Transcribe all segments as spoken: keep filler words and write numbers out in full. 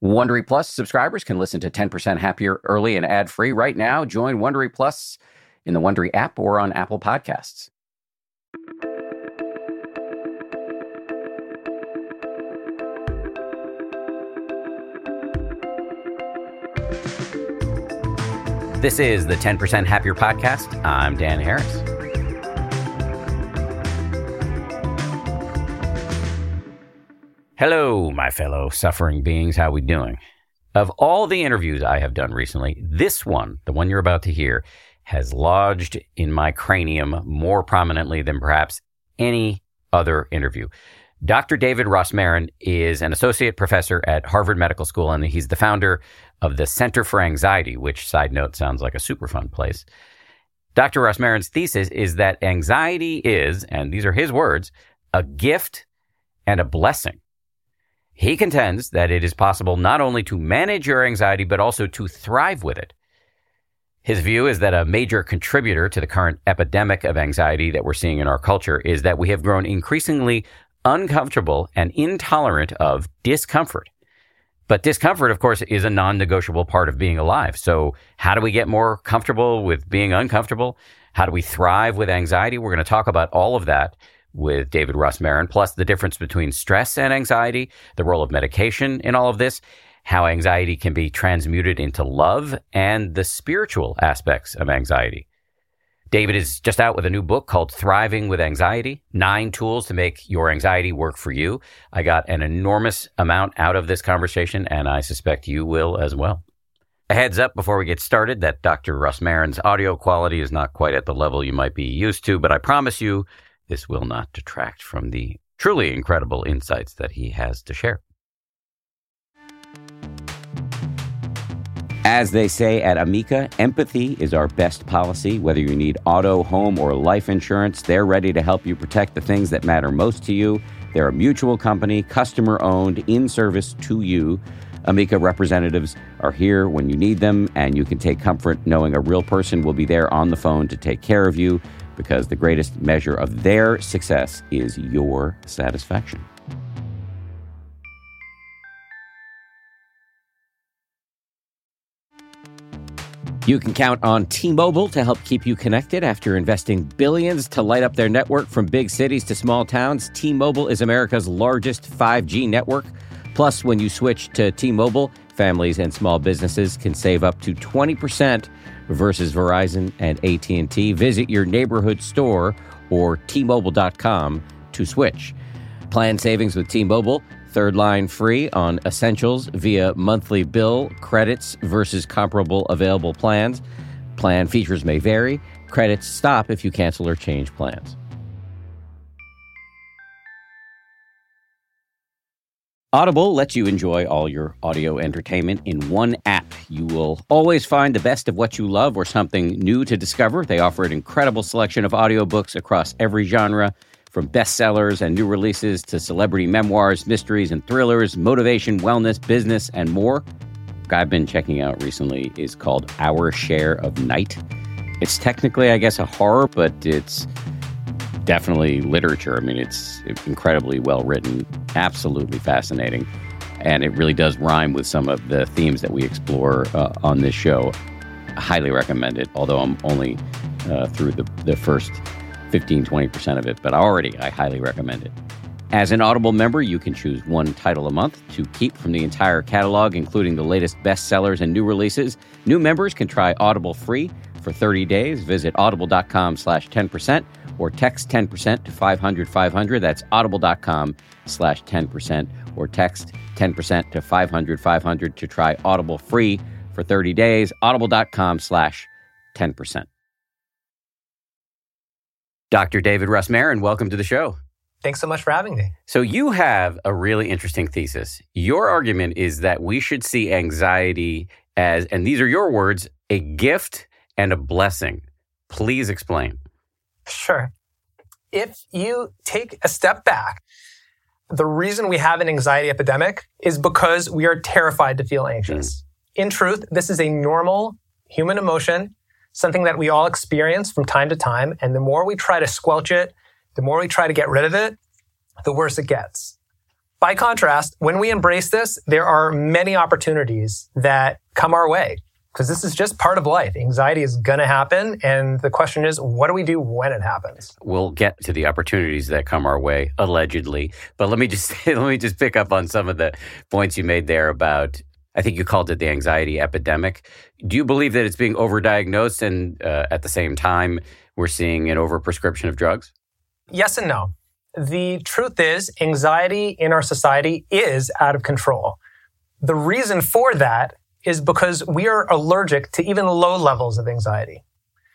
Wondery Plus subscribers can listen to ten percent Happier early and ad-free right now. Join Wondery Plus in the Wondery app or on Apple Podcasts. This is the ten percent Happier podcast. I'm Dan Harris. Hello, my fellow suffering beings. How we doing? Of all the interviews I have done recently, this one, the one you're about to hear, has lodged in my cranium more prominently than perhaps any other interview. Doctor David Rosmarin is an associate professor at Harvard Medical School, and he's the founder of the Center for Anxiety, which, side note, sounds like a super fun place. Doctor Rosmarin's thesis is that anxiety is, and these are his words, a gift and a blessing. He contends that it is possible not only to manage your anxiety, but also to thrive with it. His view is that a major contributor to the current epidemic of anxiety that we're seeing in our culture is that we have grown increasingly uncomfortable and intolerant of discomfort. But discomfort, of course, is a non-negotiable part of being alive. So how do we get more comfortable with being uncomfortable? How do we thrive with anxiety? We're going to talk about all of that with David Rosmarin, plus the difference between stress and anxiety, the role of medication in all of this, how anxiety can be transmuted into love, and the spiritual aspects of anxiety. David is just out with a new book called Thriving with Anxiety, Nine Tools to Make Your Anxiety Work for You. I got an enormous amount out of this conversation, and I suspect you will as well. A heads up before we get started that Doctor Rosmarin's audio quality is not quite at the level you might be used to, but I promise you this will not detract from the truly incredible insights that he has to share. As they say at Amica, empathy is our best policy. Whether you need auto, home, or life insurance, they're ready to help you protect the things that matter most to you. They're a mutual company, customer-owned, in service to you. Amica representatives are here when you need them, and you can take comfort knowing a real person will be there on the phone to take care of you, because the greatest measure of their success is your satisfaction. You can count on T-Mobile to help keep you connected. After investing billions to light up their network from big cities to small towns, T-Mobile is America's largest five G network. Plus, when you switch to T-Mobile, families and small businesses can save up to twenty percent versus Verizon and A T and T. Visit your neighborhood store or T Mobile dot com to switch. Plan savings with T-Mobile. Third line free on essentials via monthly bill, credits versus comparable available plans. Plan features may vary. Credits stop if you cancel or change plans. Audible lets you enjoy all your audio entertainment in one app. You will always find the best of what you love or something new to discover. They offer an incredible selection of audiobooks across every genre, from bestsellers and new releases to celebrity memoirs, mysteries and thrillers, motivation, wellness, business, and more. What I've been checking out recently is called Our Share of Night. It's technically, I guess, a horror, but it's definitely literature. I mean, it's incredibly well written, absolutely fascinating, and it really does rhyme with some of the themes that we explore uh, on this show. I highly recommend it, although I'm only uh, through the, the first fifteen, twenty percent of it, but already I highly recommend it. As an Audible member, you can choose one title a month to keep from the entire catalog, including the latest bestsellers and new releases. New members can try Audible free for thirty days. Visit audible.com slash 10%. or text ten percent to five hundred five hundred. That's audible.com slash 10%, or text ten percent to five hundred five hundred to try Audible free for thirty days. Audible.com slash 10%. Doctor David Rosmarin, welcome to the show. Thanks so much for having me. So you have a really interesting thesis. Your argument is that we should see anxiety as, and these are your words, a gift and a blessing. Please explain. Sure. If you take a step back, the reason we have an anxiety epidemic is because we are terrified to feel anxious. Mm. In truth, this is a normal human emotion, something that we all experience from time to time. And the more we try to squelch it, the more we try to get rid of it, the worse it gets. By contrast, when we embrace this, there are many opportunities that come our way because this is just part of life. Anxiety is going to happen. And the question is, what do we do when it happens? We'll get to the opportunities that come our way, allegedly. But let me just let me just pick up on some of the points you made there about, I think you called it the anxiety epidemic. Do you believe that it's being overdiagnosed and uh, at the same time we're seeing an overprescription of drugs? Yes and no. The truth is, anxiety in our society is out of control. The reason for that is because we are allergic to even low levels of anxiety.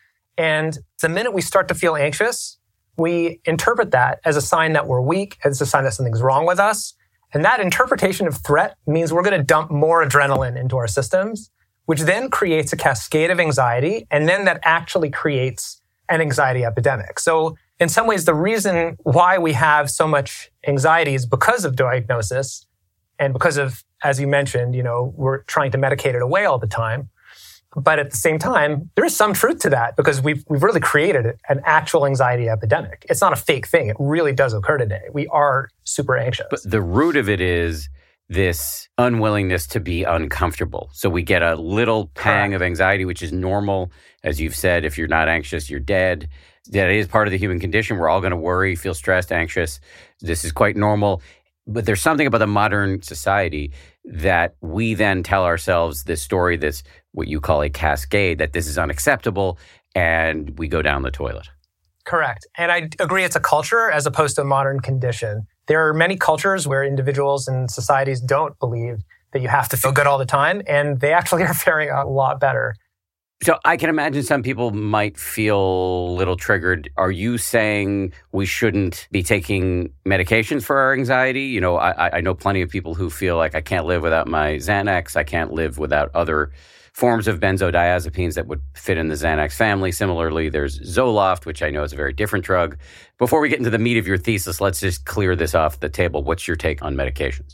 And the minute we start to feel anxious, we interpret that as a sign that we're weak, as a sign that something's wrong with us. And that interpretation of threat means we're going to dump more adrenaline into our systems, which then creates a cascade of anxiety. And then that actually creates an anxiety epidemic. So in some ways, the reason why we have so much anxiety is because of diagnosis and because of, as you mentioned, you know, we're trying to medicate it away all the time. But at the same time, there is some truth to that because we've we've really created an actual anxiety epidemic. It's not a fake thing. It really does occur today. We are super anxious. But the root of it is this unwillingness to be uncomfortable. So we get a little pang Correct. Of anxiety, which is normal. As you've said, if you're not anxious, you're dead. That is part of the human condition. We're all going to worry, feel stressed, anxious. This is quite normal. But there's something about the modern society that we then tell ourselves this story, this what you call a cascade, that this is unacceptable, and we go down the toilet. Correct. And I agree it's a culture as opposed to a modern condition. There are many cultures where individuals and societies don't believe that you have to feel good all the time, and they actually are faring a lot better. So I can imagine some people might feel a little triggered. Are you saying we shouldn't be taking medications for our anxiety? You know, I, I know plenty of people who feel like I can't live without my Xanax. I can't live without other forms of benzodiazepines that would fit in the Xanax family. Similarly, there's Zoloft, which I know is a very different drug. Before we get into the meat of your thesis, let's just clear this off the table. What's your take on medications?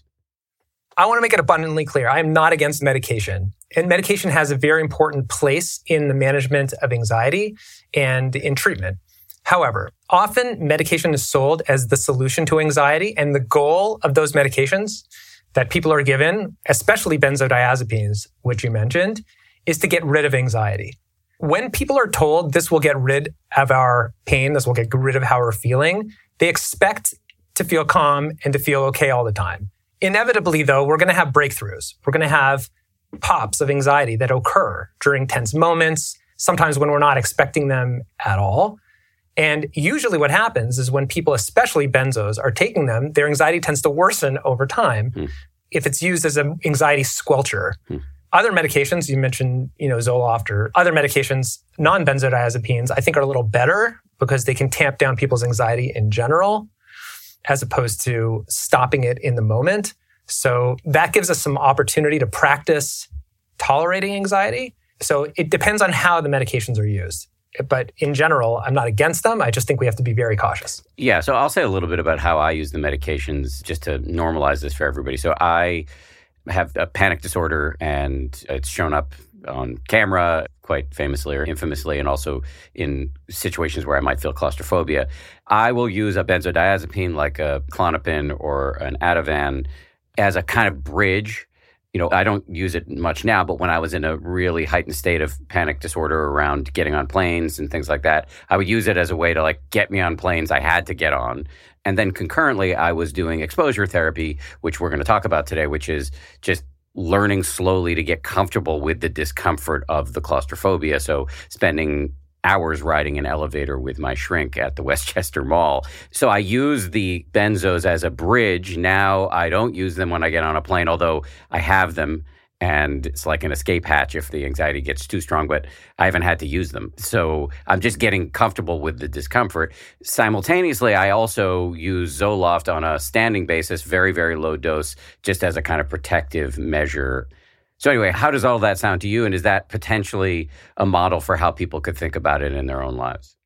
I want to make it abundantly clear. I am not against medication. And medication has a very important place in the management of anxiety and in treatment. However, often medication is sold as the solution to anxiety, and the goal of those medications that people are given, especially benzodiazepines, which you mentioned, is to get rid of anxiety. When people are told this will get rid of our pain, this will get rid of how we're feeling, they expect to feel calm and to feel okay all the time. Inevitably, though, we're going to have breakthroughs. We're going to have pops of anxiety that occur during tense moments, sometimes when we're not expecting them at all. And usually what happens is when people, especially benzos, are taking them, their anxiety tends to worsen over time hmm. if it's used as an anxiety squelcher. Hmm. Other medications, you mentioned, you know, Zoloft or other medications, non-benzodiazepines, I think are a little better because they can tamp down people's anxiety in general, as opposed to stopping it in the moment. So that gives us some opportunity to practice tolerating anxiety. So it depends on how the medications are used. But in general, I'm not against them. I just think we have to be very cautious. Yeah, so I'll say a little bit about how I use the medications just to normalize this for everybody. So I have a panic disorder, and it's shown up on camera quite famously or infamously, and also in situations where I might feel claustrophobia. I will use a benzodiazepine like a Klonopin or an Ativan as a kind of bridge. You know, I don't use it much now, but when I was in a really heightened state of panic disorder around getting on planes and things like that, I would use it as a way to like get me on planes I had to get on. And then concurrently, I was doing exposure therapy, which we're going to talk about today, which is just learning slowly to get comfortable with the discomfort of the claustrophobia. So spending hours riding an elevator with my shrink at the Westchester Mall. So I use the benzos as a bridge. Now I don't use them when I get on a plane, although I have them. And it's like an escape hatch if the anxiety gets too strong, but I haven't had to use them. So I'm just getting comfortable with the discomfort. Simultaneously, I also use Zoloft on a standing basis, very, very low dose, just as a kind of protective measure. So anyway, how does all that sound to you? And is that potentially a model for how people could think about it in their own lives?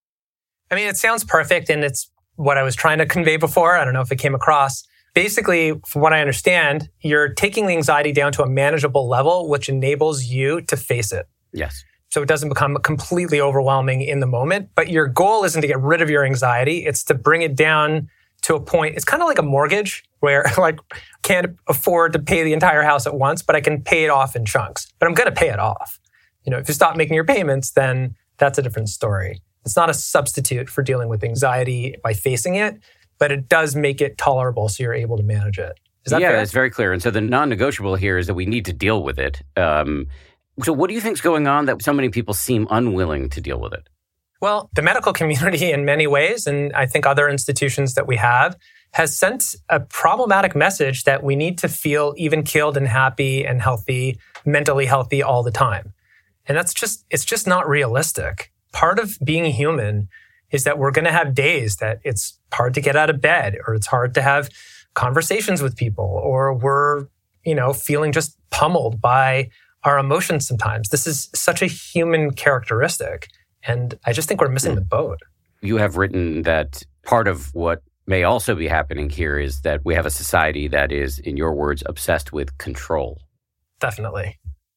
I mean, it sounds perfect, and it's what I was trying to convey before. I don't know if it came across. Basically, from what I understand, you're taking the anxiety down to a manageable level, which enables you to face it. Yes. So it doesn't become completely overwhelming in the moment. But your goal isn't to get rid of your anxiety. It's to bring it down to a point. It's kind of like a mortgage where like can't afford to pay the entire house at once, but I can pay it off in chunks. But I'm going to pay it off. You know, if you stop making your payments, then that's a different story. It's not a substitute for dealing with anxiety by facing it, but it does make it tolerable so you're able to manage it. Is that yeah, fair? it's very clear. And so the non-negotiable here is that we need to deal with it. Um, so what do you think is going on that so many people seem unwilling to deal with it? Well, the medical community in many ways, and I think other institutions that we have, has sent a problematic message that we need to feel even keeled and happy and healthy, mentally healthy all the time. And that's just, it's just not realistic. Part of being human is that we're going to have days that it's hard to get out of bed, or it's hard to have conversations with people, or we're, you know, feeling just pummeled by our emotions sometimes. This is such a human characteristic. And I just think we're missing the boat. You have written that part of what may also be happening here is that we have a society that is, in your words, obsessed with control. Definitely.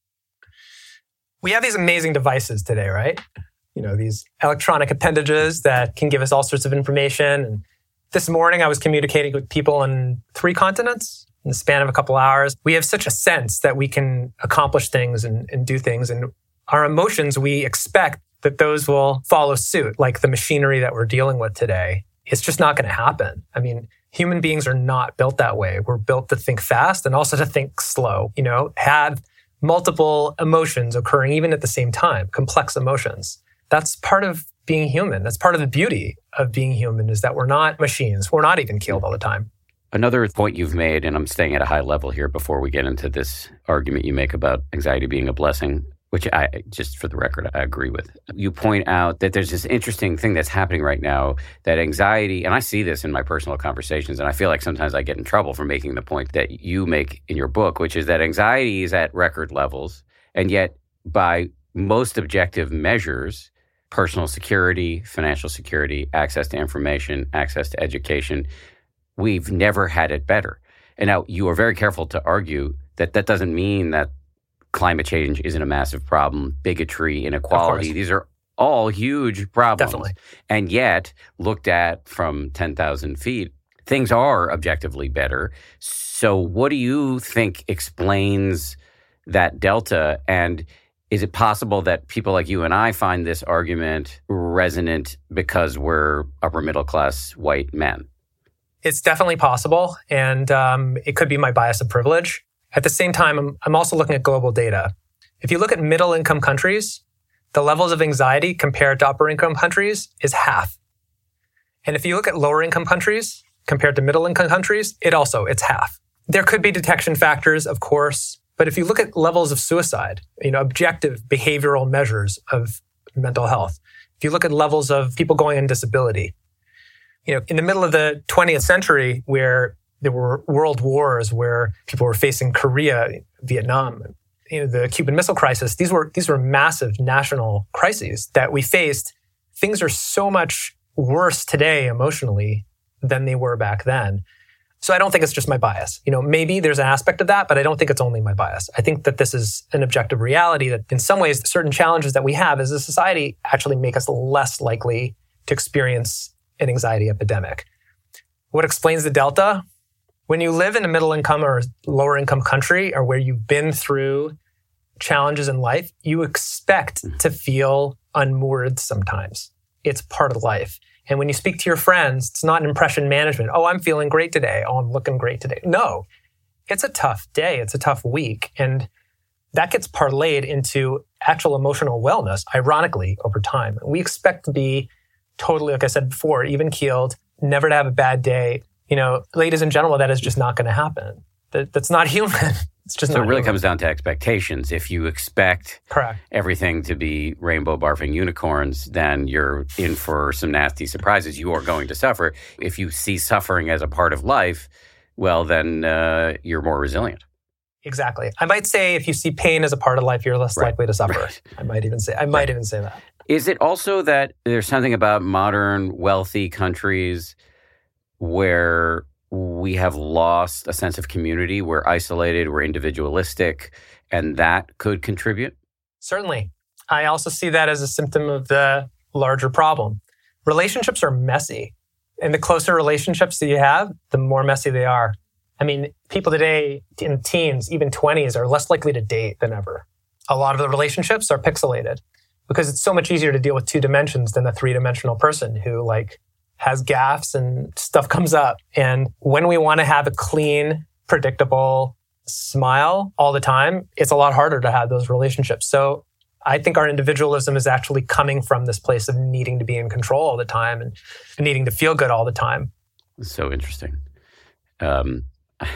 We have these amazing devices today, right? You know, these electronic appendages that can give us all sorts of information. And this morning I was communicating with people on three continents in the span of a couple hours. We have such a sense that we can accomplish things and, and do things. And our emotions, we expect that those will follow suit, like the machinery that we're dealing with today. It's just not going to happen. I mean, human beings are not built that way. We're built to think fast and also to think slow, you know, have multiple emotions occurring even at the same time, complex emotions. That's part of being human. That's part of the beauty of being human, is that we're not machines. We're not even keeled all the time. Another point you've made, and I'm staying at a high level here before we get into this argument you make about anxiety being a blessing, which I, just for the record, I agree with. You point out that there's this interesting thing that's happening right now, that anxiety, and I see this in my personal conversations, and I feel like sometimes I get in trouble for making the point that you make in your book, which is that anxiety is at record levels, and yet by most objective measures, personal security, financial security, access to information, access to education, we've never had it better. And now you are very careful to argue that that doesn't mean that climate change isn't a massive problem, bigotry, inequality. These are all huge problems. Definitely. And yet, looked at from ten thousand feet, things are objectively better. So what do you think explains that delta? And is it possible that people like you and I find this argument resonant because we're upper middle class white men? It's definitely possible. And um, it could be my bias of privilege. At the same time, I'm, I'm also looking at global data. If you look at middle-income countries, the levels of anxiety compared to upper-income countries is half. And if you look at lower-income countries compared to middle-income countries, it also, it's half. There could be detection factors, of course, but if you look at levels of suicide, you know, objective behavioral measures of mental health, if you look at levels of people going on disability, you know, in the middle of the twentieth century, where there were world wars, where people were facing Korea, Vietnam, you know, the Cuban Missile Crisis. These were these were massive national crises that we faced. Things are so much worse today emotionally than they were back then. So I don't think it's just my bias. You know, maybe there's an aspect of that, but I don't think it's only my bias. I think that this is an objective reality that in some ways, certain challenges that we have as a society actually make us less likely to experience an anxiety epidemic. What explains the delta? When you live in a middle income or lower income country, or where you've been through challenges in life, you expect to feel unmoored sometimes. It's part of life. And when you speak to your friends, it's not an impression management. Oh, I'm feeling great today. Oh, I'm looking great today. No, it's a tough day. It's a tough week. And that gets parlayed into actual emotional wellness, ironically, over time. We expect to be totally, like I said before, even keeled, never to have a bad day. You know, ladies and gentlemen, that is just not going to happen. That, that's not human. It's just so not it really human. comes down to expectations. If you expect Correct. everything to be rainbow barfing unicorns, then you're in for some nasty surprises. You are going to suffer. If you see suffering as a part of life, well, then uh, you're more resilient. Exactly. I might say if you see pain as a part of life, you're less Right. likely to suffer. Right. I might even say I might Right. even say that. Is it also that there's something about modern, wealthy countries where we have lost a sense of community, we're isolated, we're individualistic, and that could contribute? Certainly. I also see that as a symptom of the larger problem. Relationships are messy. And the closer relationships that you have, the more messy they are. I mean, people today in teens, even twenties, are less likely to date than ever. A lot of the relationships are pixelated because it's so much easier to deal with two dimensions than a three-dimensional person who like has gaffes and stuff comes up. And when we want to have a clean, predictable smile all the time, it's a lot harder to have those relationships. So I think our individualism is actually coming from this place of needing to be in control all the time and needing to feel good all the time. So interesting. Um,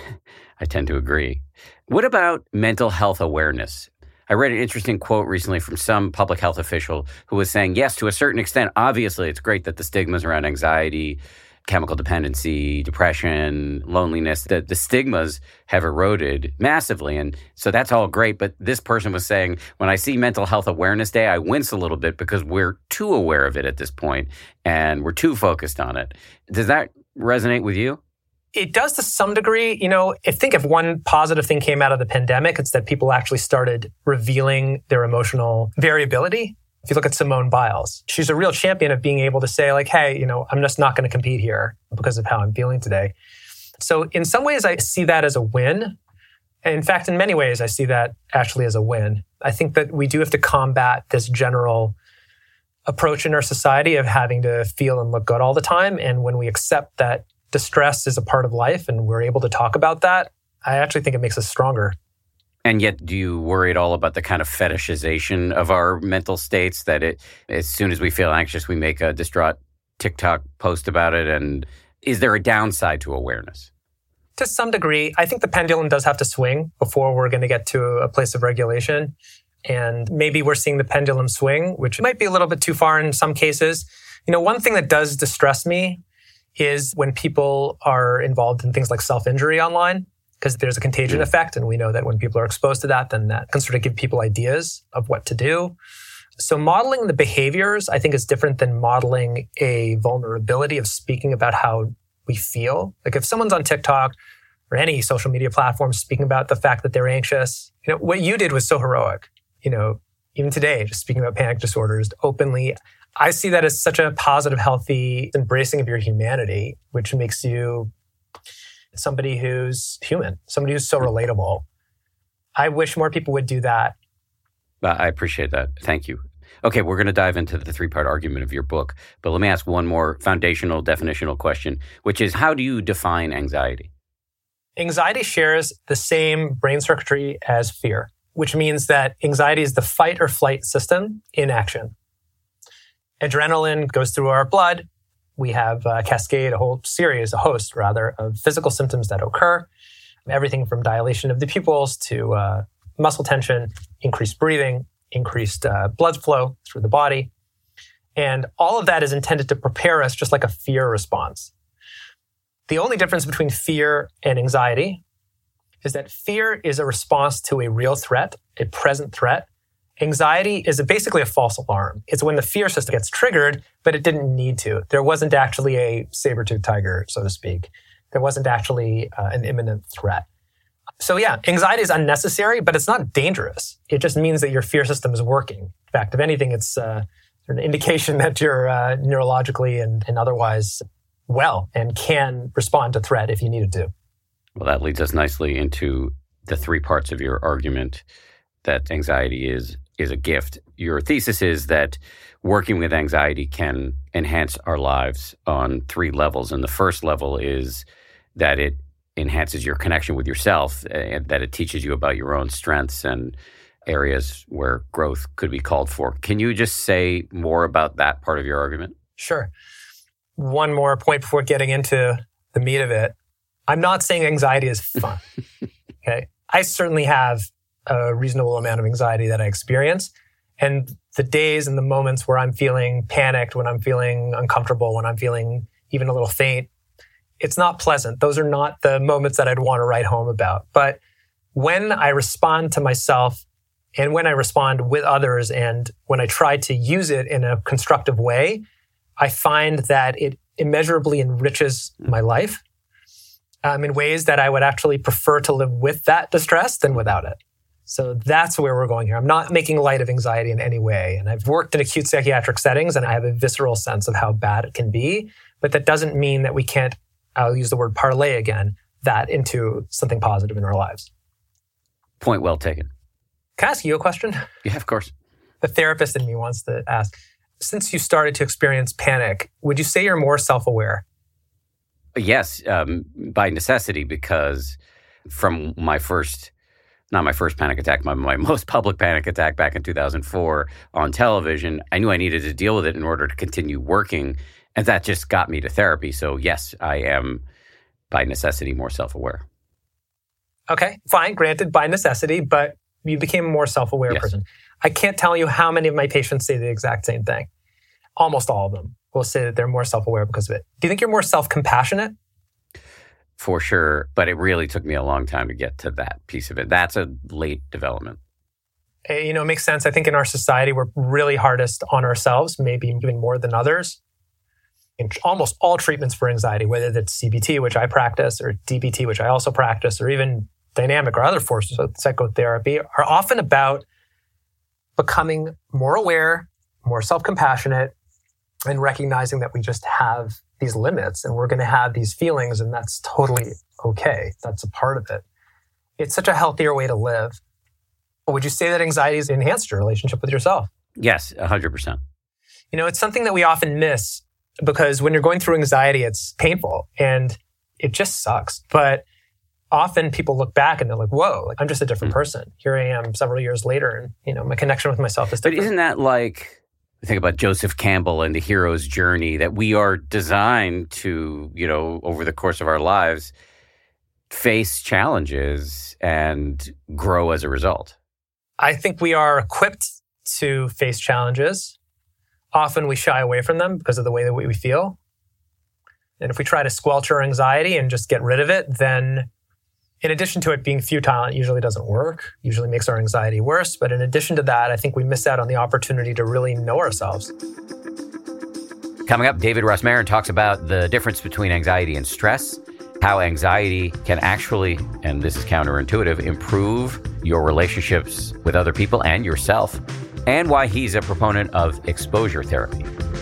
I tend to agree. What about mental health awareness? I read an interesting quote recently from some public health official who was saying, yes, to a certain extent, obviously, it's great that the stigmas around anxiety, chemical dependency, depression, loneliness, the, the stigmas have eroded massively. And so that's all great. But this person was saying, when I see Mental Health Awareness Day, I wince a little bit because we're too aware of it at this point and we're too focused on it. Does that resonate with you? It does to some degree. You know, I think if one positive thing came out of the pandemic, it's that people actually started revealing their emotional variability. If you look at Simone Biles, she's a real champion of being able to say like, hey, you know, I'm just not going to compete here because of how I'm feeling today. So in some ways, I see that as a win. And in fact, in many ways, I see that actually as a win. I think that we do have to combat this general approach in our society of having to feel and look good all the time. And when we accept that distress is a part of life and we're able to talk about that, I actually think it makes us stronger. And yet, do you worry at all about the kind of fetishization of our mental states that it, as soon as we feel anxious, we make a distraught TikTok post about it? And is there a downside to awareness? To some degree, I think the pendulum does have to swing before we're going to get to a place of regulation. And maybe we're seeing the pendulum swing, which might be a little bit too far in some cases. You know, one thing that does distress me is when people are involved in things like self-injury online, because there's a contagion effect. And we know that when people are exposed to that, then that can sort of give people ideas of what to do. So modeling the behaviors, I think, is different than modeling a vulnerability of speaking about how we feel. Like if someone's on TikTok or any social media platform speaking about the fact that they're anxious, you know, what you did was so heroic. You know, even today, just speaking about panic disorders openly, I see that as such a positive, healthy embracing of your humanity, which makes you somebody who's human, somebody who's so relatable. I wish more people would do that. I appreciate that. Thank you. Okay, we're going to dive into the three-part argument of your book, but let me ask one more foundational, definitional question, which is, how do you define anxiety? Anxiety shares the same brain circuitry as fear, which means that anxiety is the fight or flight system in action. Adrenaline goes through our blood. We have a cascade, a whole series, a host rather, of physical symptoms that occur. Everything from dilation of the pupils to uh, muscle tension, increased breathing, increased uh, blood flow through the body. And all of that is intended to prepare us just like a fear response. The only difference between fear and anxiety is that fear is a response to a real threat, a present threat. Anxiety is a, basically a false alarm. It's when the fear system gets triggered, but it didn't need to. There wasn't actually a saber-toothed tiger, so to speak. There wasn't actually uh, an imminent threat. So yeah, anxiety is unnecessary, but it's not dangerous. It just means that your fear system is working. In fact, if anything, it's uh, an indication that you're uh, neurologically and, and otherwise well and can respond to threat if you needed to. Well, that leads us nicely into the three parts of your argument that anxiety is is a gift. Your thesis is that working with anxiety can enhance our lives on three levels. And the first level is that it enhances your connection with yourself, and that it teaches you about your own strengths and areas where growth could be called for. Can you just say more about that part of your argument? Sure. One more point before getting into the meat of it. I'm not saying anxiety is fun. Okay. I certainly have a reasonable amount of anxiety that I experience. And the days and the moments where I'm feeling panicked, when I'm feeling uncomfortable, when I'm feeling even a little faint, it's not pleasant. Those are not the moments that I'd want to write home about. But when I respond to myself and when I respond with others and when I try to use it in a constructive way, I find that it immeasurably enriches my life um, in ways that I would actually prefer to live with that distress than without it. So that's where we're going here. I'm not making light of anxiety in any way. And I've worked in acute psychiatric settings and I have a visceral sense of how bad it can be. but that doesn't mean that we can't, I'll use the word parlay again, that into something positive in our lives. Point well taken. Can I ask you a question? Yeah, of course. The therapist in me wants to ask, since you started to experience panic, would you say you're more self-aware? Yes, um, by necessity, because from my first, not my first panic attack, my, my most public panic attack back in two thousand four on television, I knew I needed to deal with it in order to continue working. And that just got me to therapy. So yes, I am by necessity more self-aware. Okay, fine, granted, by necessity, but you became a more self-aware Yes. person. I can't tell you how many of my patients say the exact same thing. Almost all of them will say that they're more self-aware because of it. Do you think you're more self-compassionate? For sure. But it really took me a long time to get to that piece of it. That's a late development. Uh, You know, it makes sense. I think in our society, we're really hardest on ourselves, maybe even more than others. In tr- almost all treatments for anxiety, whether that's C B T, which I practice, or D B T, which I also practice, or even dynamic or other forms of psychotherapy, are often about becoming more aware, more self-compassionate, and recognizing that we just have these limits and we're going to have these feelings, and that's totally okay. That's a part of it. It's such a healthier way to live. Would you say that anxiety has enhanced your relationship with yourself? Yes, one hundred percent. You know, it's something that we often miss because when you're going through anxiety, it's painful and it just sucks. But often people look back and they're like, whoa, like, I'm just a different Mm-hmm. person. Here I am several years later, and, you know, my connection with myself is But different. isn't that like, think about Joseph Campbell and the hero's journey, that we are designed to, you know, over the course of our lives, face challenges and grow as a result? I think we are equipped to face challenges. Often we shy away from them because of the way that we feel. And if we try to squelch our anxiety and just get rid of it, then in addition to it being futile, it usually doesn't work, usually makes our anxiety worse. But in addition to that, I think we miss out on the opportunity to really know ourselves. Coming up, David Ross Marin talks about the difference between anxiety and stress, how anxiety can actually, and this is counterintuitive, improve your relationships with other people and yourself, and why he's a proponent of exposure therapy.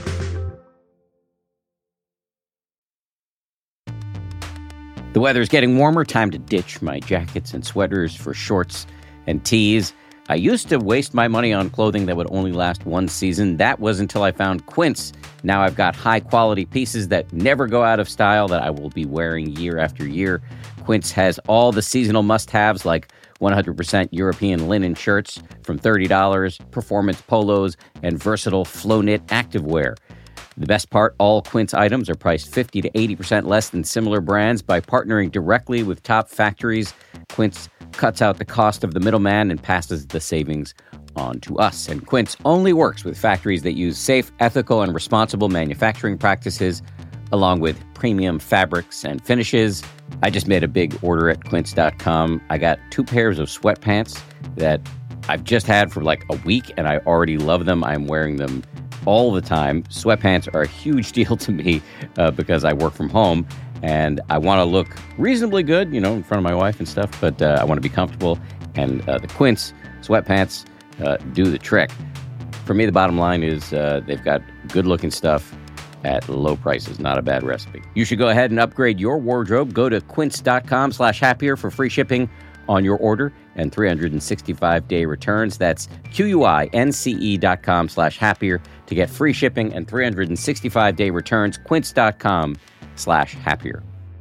The weather's getting warmer. Time to ditch my jackets and sweaters for shorts and tees. I used to waste my money on clothing that would only last one season. That was until I found Quince. Now I've got high-quality pieces that never go out of style that I will be wearing year after year. Quince has all the seasonal must-haves like one hundred percent European linen shirts from thirty dollars, performance polos, and versatile flow-knit activewear. The best part, all Quince items are priced fifty to eighty percent less than similar brands. By partnering directly with top factories, Quince cuts out the cost of the middleman and passes the savings on to us. And Quince only works with factories that use safe, ethical, and responsible manufacturing practices, along with premium fabrics and finishes. I just made a big order at quince dot com. I got two pairs of sweatpants that I've just had for like a week, and I already love them. I'm wearing them all the time. Sweatpants are a huge deal to me uh, because I work from home and I want to look reasonably good, you know, in front of my wife and stuff, but uh, I want to be comfortable. And uh, the Quince sweatpants uh, do the trick. For me, the bottom line is uh, they've got good looking stuff at low prices. Not a bad recipe. You should go ahead and upgrade your wardrobe. Go to quince dot com slash happier for free shipping on your order and three hundred sixty-five day returns. That's Q-U-I-N-C-E dot com slash happier to get free shipping and three hundred sixty-five day returns. Quince dot com slash happier.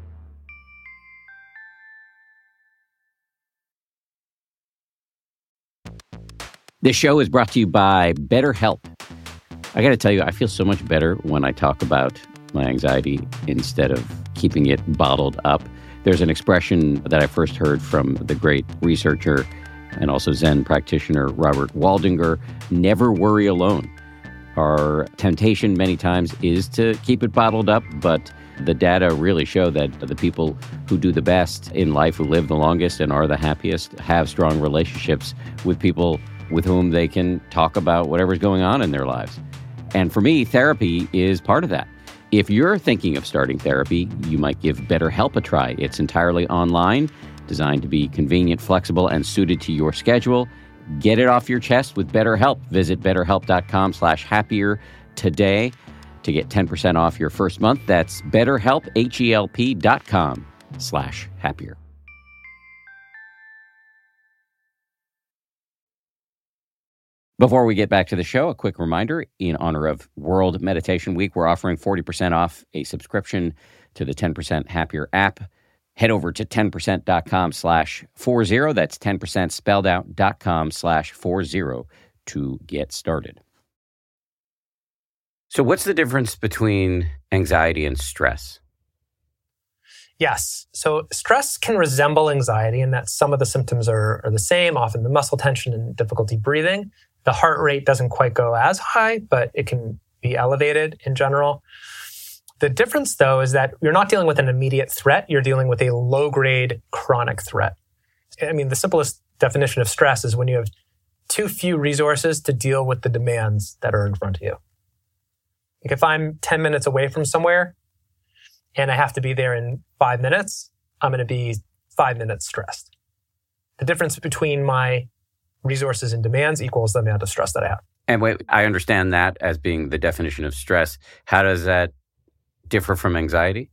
This show is brought to you by BetterHelp. I got to tell you, I feel so much better when I talk about my anxiety instead of keeping it bottled up. There's an expression that I first heard from the great researcher and also Zen practitioner Robert Waldinger: never worry alone. Our temptation many times is to keep it bottled up, but the data really show that the people who do the best in life, who live the longest and are the happiest, have strong relationships with people with whom they can talk about whatever's going on in their lives. And for me, therapy is part of that. If you're thinking of starting therapy, you might give BetterHelp a try. It's entirely online, designed to be convenient, flexible, and suited to your schedule. Get it off your chest with BetterHelp. Visit betterhelp dot com slash happier today. to get ten percent off your first month. That's betterhelp, H-E-L-P dot com slash happier. Before we get back to the show, a quick reminder, in honor of World Meditation Week, we're offering forty percent off a subscription to the ten percent Happier app. Head over to ten percent dot com slash forty. That's ten percent spelled out dot com slash forty to get started. So what's the difference between anxiety and stress? Yes. So stress can resemble anxiety in that some of the symptoms are, are the same, often the muscle tension and difficulty breathing. The heart rate doesn't quite go as high, but it can be elevated in general. The difference, though, is that you're not dealing with an immediate threat. You're dealing with a low-grade chronic threat. I mean, the simplest definition of stress is when you have too few resources to deal with the demands that are in front of you. Like if I'm ten minutes away from somewhere and I have to be there in five minutes, I'm going to be five minutes stressed. The difference between my resources and demands equals the amount of stress that I have. And wait, I understand that as being the definition of stress. How does that differ from anxiety?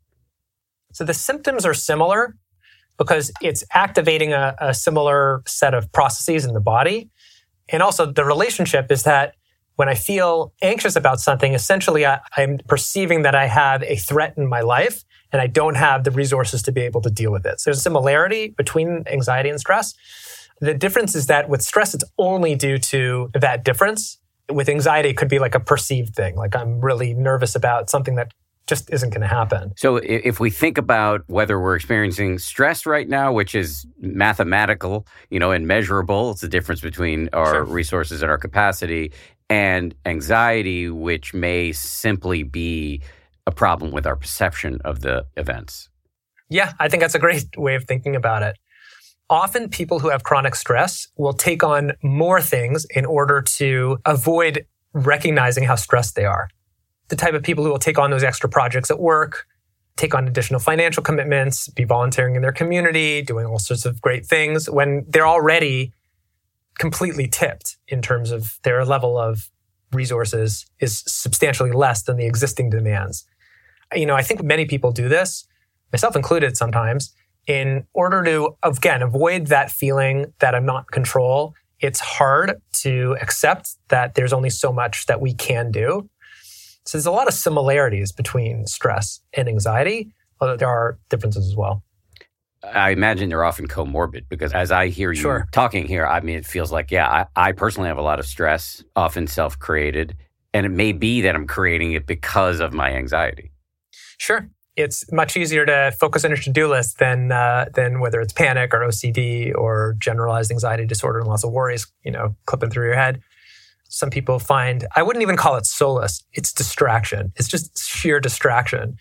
So the symptoms are similar because it's activating a, a similar set of processes in the body. And also the relationship is that when I feel anxious about something, essentially I, I'm perceiving that I have a threat in my life and I don't have the resources to be able to deal with it. So there's a similarity between anxiety and stress. The difference is that with stress, it's only due to that difference. With anxiety, it could be like a perceived thing. Like I'm really nervous about something that just isn't going to happen. So if we think about whether we're experiencing stress right now, which is mathematical, you know, and measurable, it's the difference between our Sure. resources and our capacity, and anxiety, which may simply be a problem with our perception of the events. Yeah, I think that's a great way of thinking about it. Often people who have chronic stress will take on more things in order to avoid recognizing how stressed they are. The type of people who will take on those extra projects at work, take on additional financial commitments, be volunteering in their community, doing all sorts of great things when they're already completely tipped in terms of their level of resources is substantially less than the existing demands. You know, I think many people do this, myself included sometimes, in order to, again, avoid that feeling that I'm not in control. It's hard to accept that there's only so much that we can do. So there's a lot of similarities between stress and anxiety, although there are differences as well. I imagine they're often comorbid because as I hear you Sure. talking here, I mean, it feels like, yeah, I, I personally have a lot of stress, often self-created, and it may be that I'm creating it because of my anxiety. Sure. It's much easier to focus on your to-do list than uh, than whether it's panic or O C D or generalized anxiety disorder and lots of worries, you know, clipping through your head. Some people find, I wouldn't even call it solace. It's distraction. It's just sheer distraction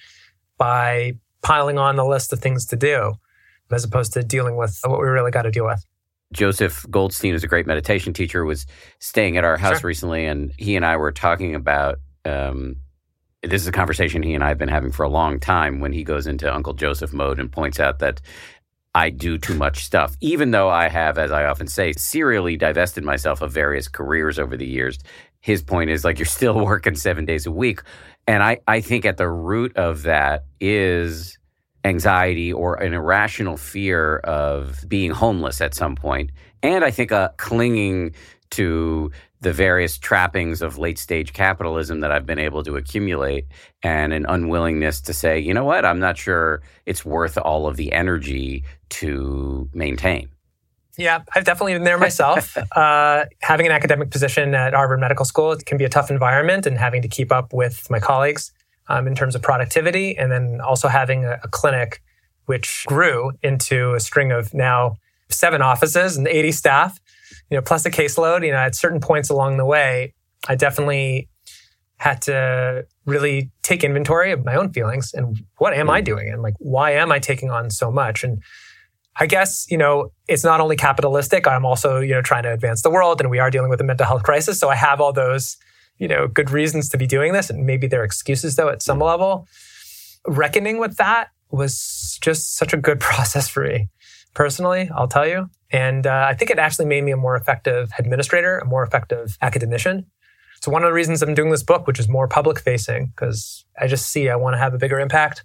by piling on the list of things to do as opposed to dealing with what we really got to deal with. Joseph Goldstein, who's a great meditation teacher, was staying at our house Sure. recently, and he and I were talking about, um, this is a conversation he and I have been having for a long time when he goes into Uncle Joseph mode and points out that I do too much stuff, even though I have, as I often say, serially divested myself of various careers over the years. His point is like, you're still working seven days a week. And I, I think at the root of that is anxiety or an irrational fear of being homeless at some point. And I think a clinging to the various trappings of late-stage capitalism that I've been able to accumulate and an unwillingness to say, you know what, I'm not sure it's worth all of the energy to maintain. Yeah, I've definitely been there myself. uh, having an academic position at Harvard Medical School, it can be a tough environment and having to keep up with my colleagues um, in terms of productivity. And then also having a, a clinic which grew into a string of now seven offices and eighty staff, you know, plus a caseload. You know, at certain points along the way, I definitely had to really take inventory of my own feelings and what am I doing? And like, why am I taking on so much? And I guess, you know, it's not only capitalistic. I'm also, you know, trying to advance the world and we are dealing with a mental health crisis. So I have all those, you know, good reasons to be doing this. And maybe they're excuses though at some level. Reckoning with that was just such a good process for me personally, I'll tell you. And uh, I think it actually made me a more effective administrator, a more effective academician. It's one of the reasons I'm doing this book, which is more public facing, because I just see I want to have a bigger impact.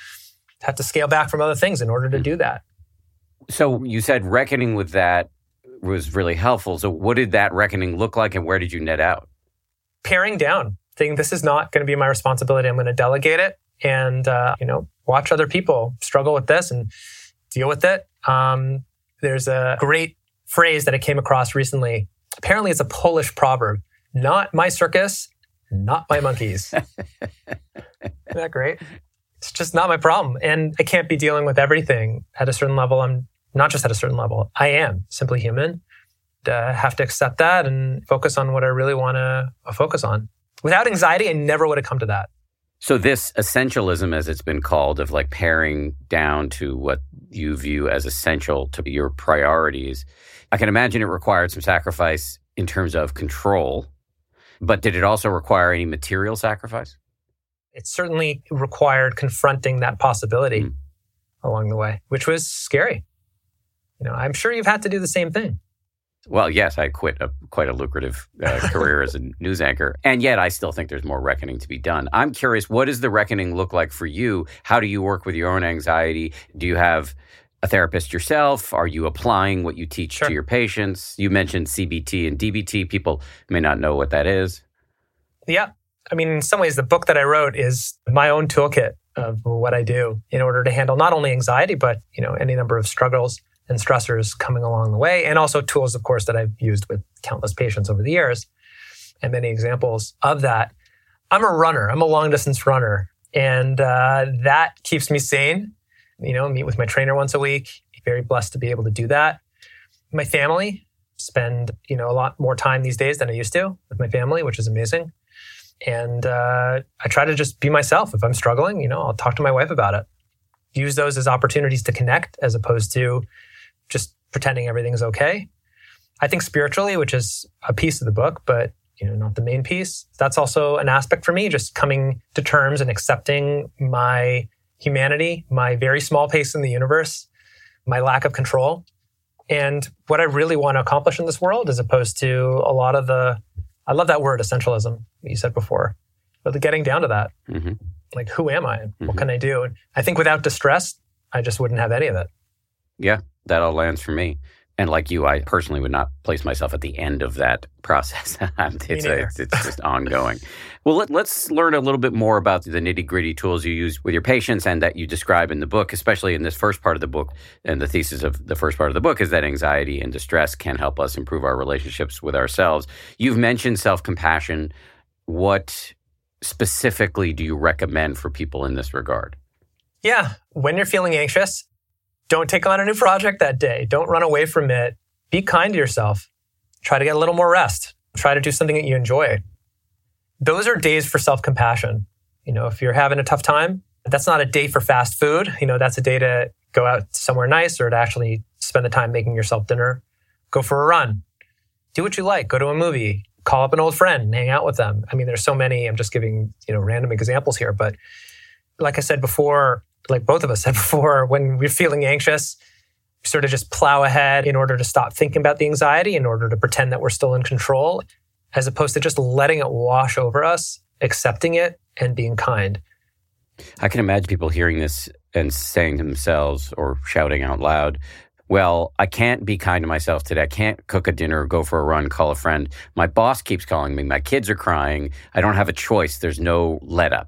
I have to scale back from other things in order to do that. So you said reckoning with that was really helpful. So what did that reckoning look like and where did you net out? Paring down, saying this is not going to be my responsibility. I'm going to delegate it and, uh, you know, watch other people struggle with this and deal with it. Um, there's a great phrase that I came across recently. Apparently it's a Polish proverb. Not my circus, not my monkeys. Isn't that great? It's just not my problem. And I can't be dealing with everything at a certain level. I'm not just at a certain level. I am simply human. I have to accept that and focus on what I really want to focus on. Without anxiety, I never would have come to that. So this essentialism, as it's been called, of like paring down to what you view as essential to your priorities, I can imagine it required some sacrifice in terms of control. But did it also require any material sacrifice? It certainly required confronting that possibility mm. along the way, which was scary. You know, I'm sure you've had to do the same thing. Well, yes, I quit a, quite a lucrative uh, career as a news anchor. And yet I still think there's more reckoning to be done. I'm curious, what does the reckoning look like for you? How do you work with your own anxiety? Do you have a therapist yourself? Are you applying what you teach Sure. to your patients? You mentioned C B T and D B T. People may not know what that is. Yeah. I mean, in some ways, the book that I wrote is my own toolkit of what I do in order to handle not only anxiety, but, you know, any number of struggles and stressors coming along the way. And also tools, of course, that I've used with countless patients over the years and many examples of that. I'm a runner. I'm a long distance runner. And uh, that keeps me sane. You know, meet with my trainer once a week. Very blessed to be able to do that. My family, spend, you know, a lot more time these days than I used to with my family, which is amazing. And uh, I try to just be myself. If I'm struggling, you know, I'll talk to my wife about it. Use those as opportunities to connect as opposed to just pretending everything's okay. I think spiritually, which is a piece of the book, but, you know, not the main piece, that's also an aspect for me, just coming to terms and accepting my humanity, my very small place in the universe, my lack of control, and what I really want to accomplish in this world, as opposed to a lot of the, I love that word, essentialism, that you said before, but the getting down to that. Mm-hmm. Like, who am I? Mm-hmm. What can I do? I think without distress, I just wouldn't have any of it. Yeah, that all lands for me. And like you, I personally would not place myself at the end of that process. it's, a, it's, it's just ongoing. Well, let, let's learn a little bit more about the nitty-gritty tools you use with your patients and that you describe in the book, especially in this first part of the book. And the thesis of the first part of the book is that anxiety and distress can help us improve our relationships with ourselves. You've mentioned self-compassion. What specifically do you recommend for people in this regard? Yeah, when you're feeling anxious, don't take on a new project that day. Don't run away from it. Be kind to yourself. Try to get a little more rest. Try to do something that you enjoy. Those are days for self-compassion. You know, if you're having a tough time, that's not a day for fast food. You know, that's a day to go out somewhere nice or to actually spend the time making yourself dinner. Go for a run. Do what you like. Go to a movie. Call up an old friend and hang out with them. I mean, there's so many. I'm just giving, you know, random examples here. But like I said before, like both of us said before, when we're feeling anxious, we sort of just plow ahead in order to stop thinking about the anxiety, in order to pretend that we're still in control, as opposed to just letting it wash over us, accepting it, and being kind. I can imagine people hearing this and saying to themselves or shouting out loud, well, I can't be kind to myself today. I can't cook a dinner, go for a run, call a friend. My boss keeps calling me. My kids are crying. I don't have a choice. There's no let up.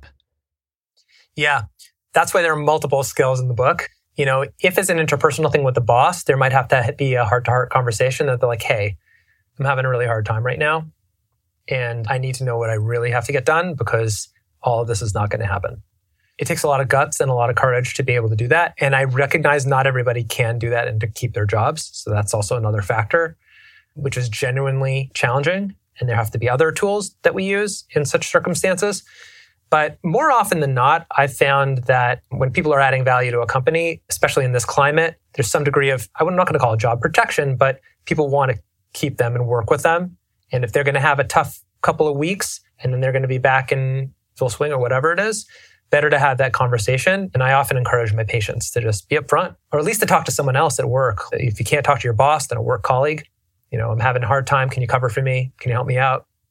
Yeah. That's why there are multiple skills in the book. You know, if it's an interpersonal thing with the boss, there might have to be a heart-to-heart conversation that they're like, hey, I'm having a really hard time right now, and I need to know what I really have to get done because all of this is not going to happen. It takes a lot of guts and a lot of courage to be able to do that. And I recognize not everybody can do that and to keep their jobs. So that's also another factor, which is genuinely challenging. And there have to be other tools that we use in such circumstances. But more often than not, I've found that when people are adding value to a company, especially in this climate, there's some degree of, I'm not going to call it job protection, but people want to keep them and work with them. And if they're going to have a tough couple of weeks and then they're going to be back in full swing or whatever it is, better to have that conversation. And I often encourage my patients to just be upfront, or at least to talk to someone else at work. If you can't talk to your boss, then a work colleague. You know, I'm having a hard time. Can you cover for me? Can you help me out?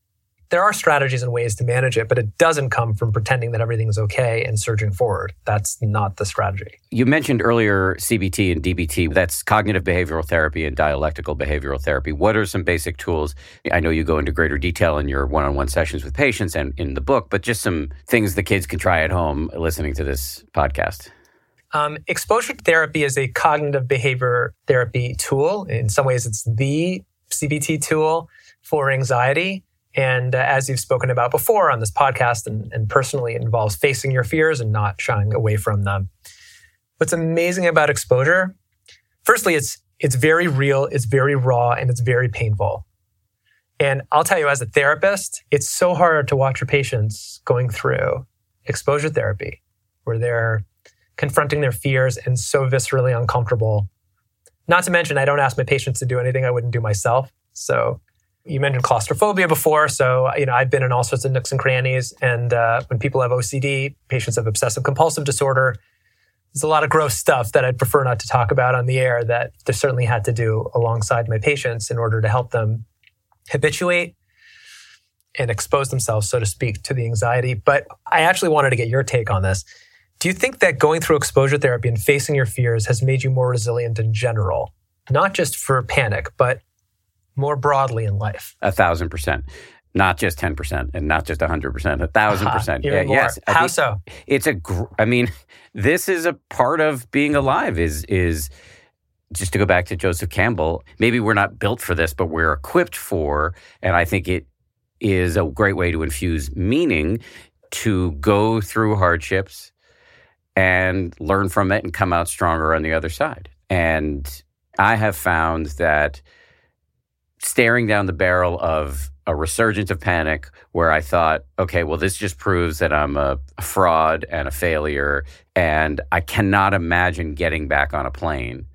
There are strategies and ways to manage it, but it doesn't come from pretending that everything's okay and surging forward. That's not the strategy. You mentioned earlier C B T and D B T. That's cognitive behavioral therapy and dialectical behavioral therapy. What are some basic tools? I know you go into greater detail in your one-on-one sessions with patients and in the book, but just some things the kids can try at home listening to this podcast. Um, exposure therapy is a cognitive behavior therapy tool. In some ways, it's the C B T tool for anxiety. And uh, as you've spoken about before on this podcast and, and personally, it involves facing your fears and not shying away from them. What's amazing about exposure, firstly, it's it's very real, it's very raw, and it's very painful. And I'll tell you, as a therapist, it's so hard to watch your patients going through exposure therapy, where they're confronting their fears and so viscerally uncomfortable. Not to mention, I don't ask my patients to do anything I wouldn't do myself. So you mentioned claustrophobia before. So, you know, I've been in all sorts of nooks and crannies. And uh, when people have O C D, patients have obsessive compulsive disorder, there's a lot of gross stuff that I'd prefer not to talk about on the air that they certainly had to do alongside my patients in order to help them habituate and expose themselves, so to speak, to the anxiety. But I actually wanted to get your take on this. Do you think that going through exposure therapy and facing your fears has made you more resilient in general? Not just for panic, but more broadly in life? A thousand percent. Not just ten percent and not just one hundred percent, a thousand percent. Even yeah, more. Yes. How I so? It's a, gr- I mean, this is a part of being alive is, is just to go back to Joseph Campbell, maybe we're not built for this, but we're equipped for, and I think it is a great way to infuse meaning to go through hardships and learn from it and come out stronger on the other side. And I have found that staring down the barrel of a resurgence of panic where I thought, okay, well, this just proves that I'm a fraud and a failure, and I cannot imagine getting back on a plane,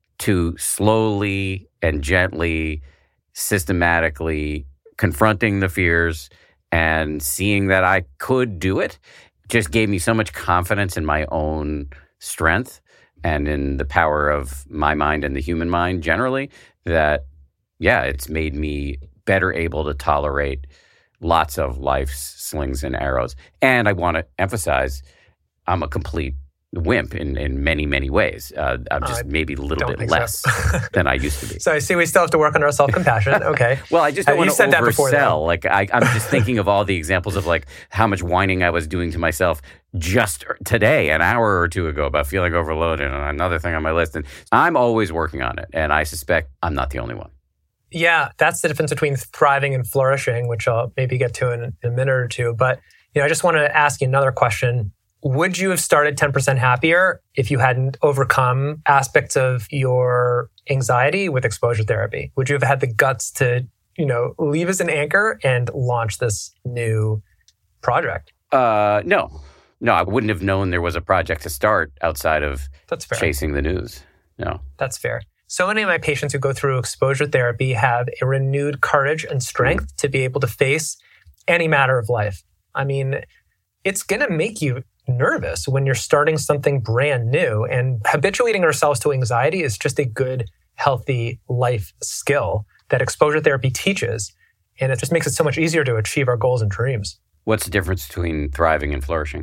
to slowly and gently, systematically confronting the fears and seeing that I could do it just gave me so much confidence in my own strength and in the power of my mind and the human mind generally that, yeah, it's made me better able to tolerate lots of life's slings and arrows. And I want to emphasize, I'm a complete wimp in, in many, many ways. Uh, I'm just uh, maybe a little bit less so. than I used to be. So I see we still have to work on our self-compassion. Okay. Well, I just don't uh, want to oversell. Before, like I, I'm just thinking of all the examples of like how much whining I was doing to myself just today, an hour or two ago, about feeling overloaded and another thing on my list. And I'm always working on it. And I suspect I'm not the only one. Yeah, that's the difference between thriving and flourishing, which I'll maybe get to in, in a minute or two. But you know, I just want to ask you another question. Would you have started ten percent happier if you hadn't overcome aspects of your anxiety with exposure therapy? Would you have had the guts to, you know, leave as an anchor and launch this new project? Uh, no. No, I wouldn't have known there was a project to start outside of That's fair. chasing the news. No. That's fair. So many of my patients who go through exposure therapy have a renewed courage and strength mm. to be able to face any matter of life. I mean, it's going to make you nervous when you're starting something brand new, and habituating ourselves to anxiety is just a good, healthy life skill that exposure therapy teaches. And it just makes it so much easier to achieve our goals and dreams. What's the difference between thriving and flourishing?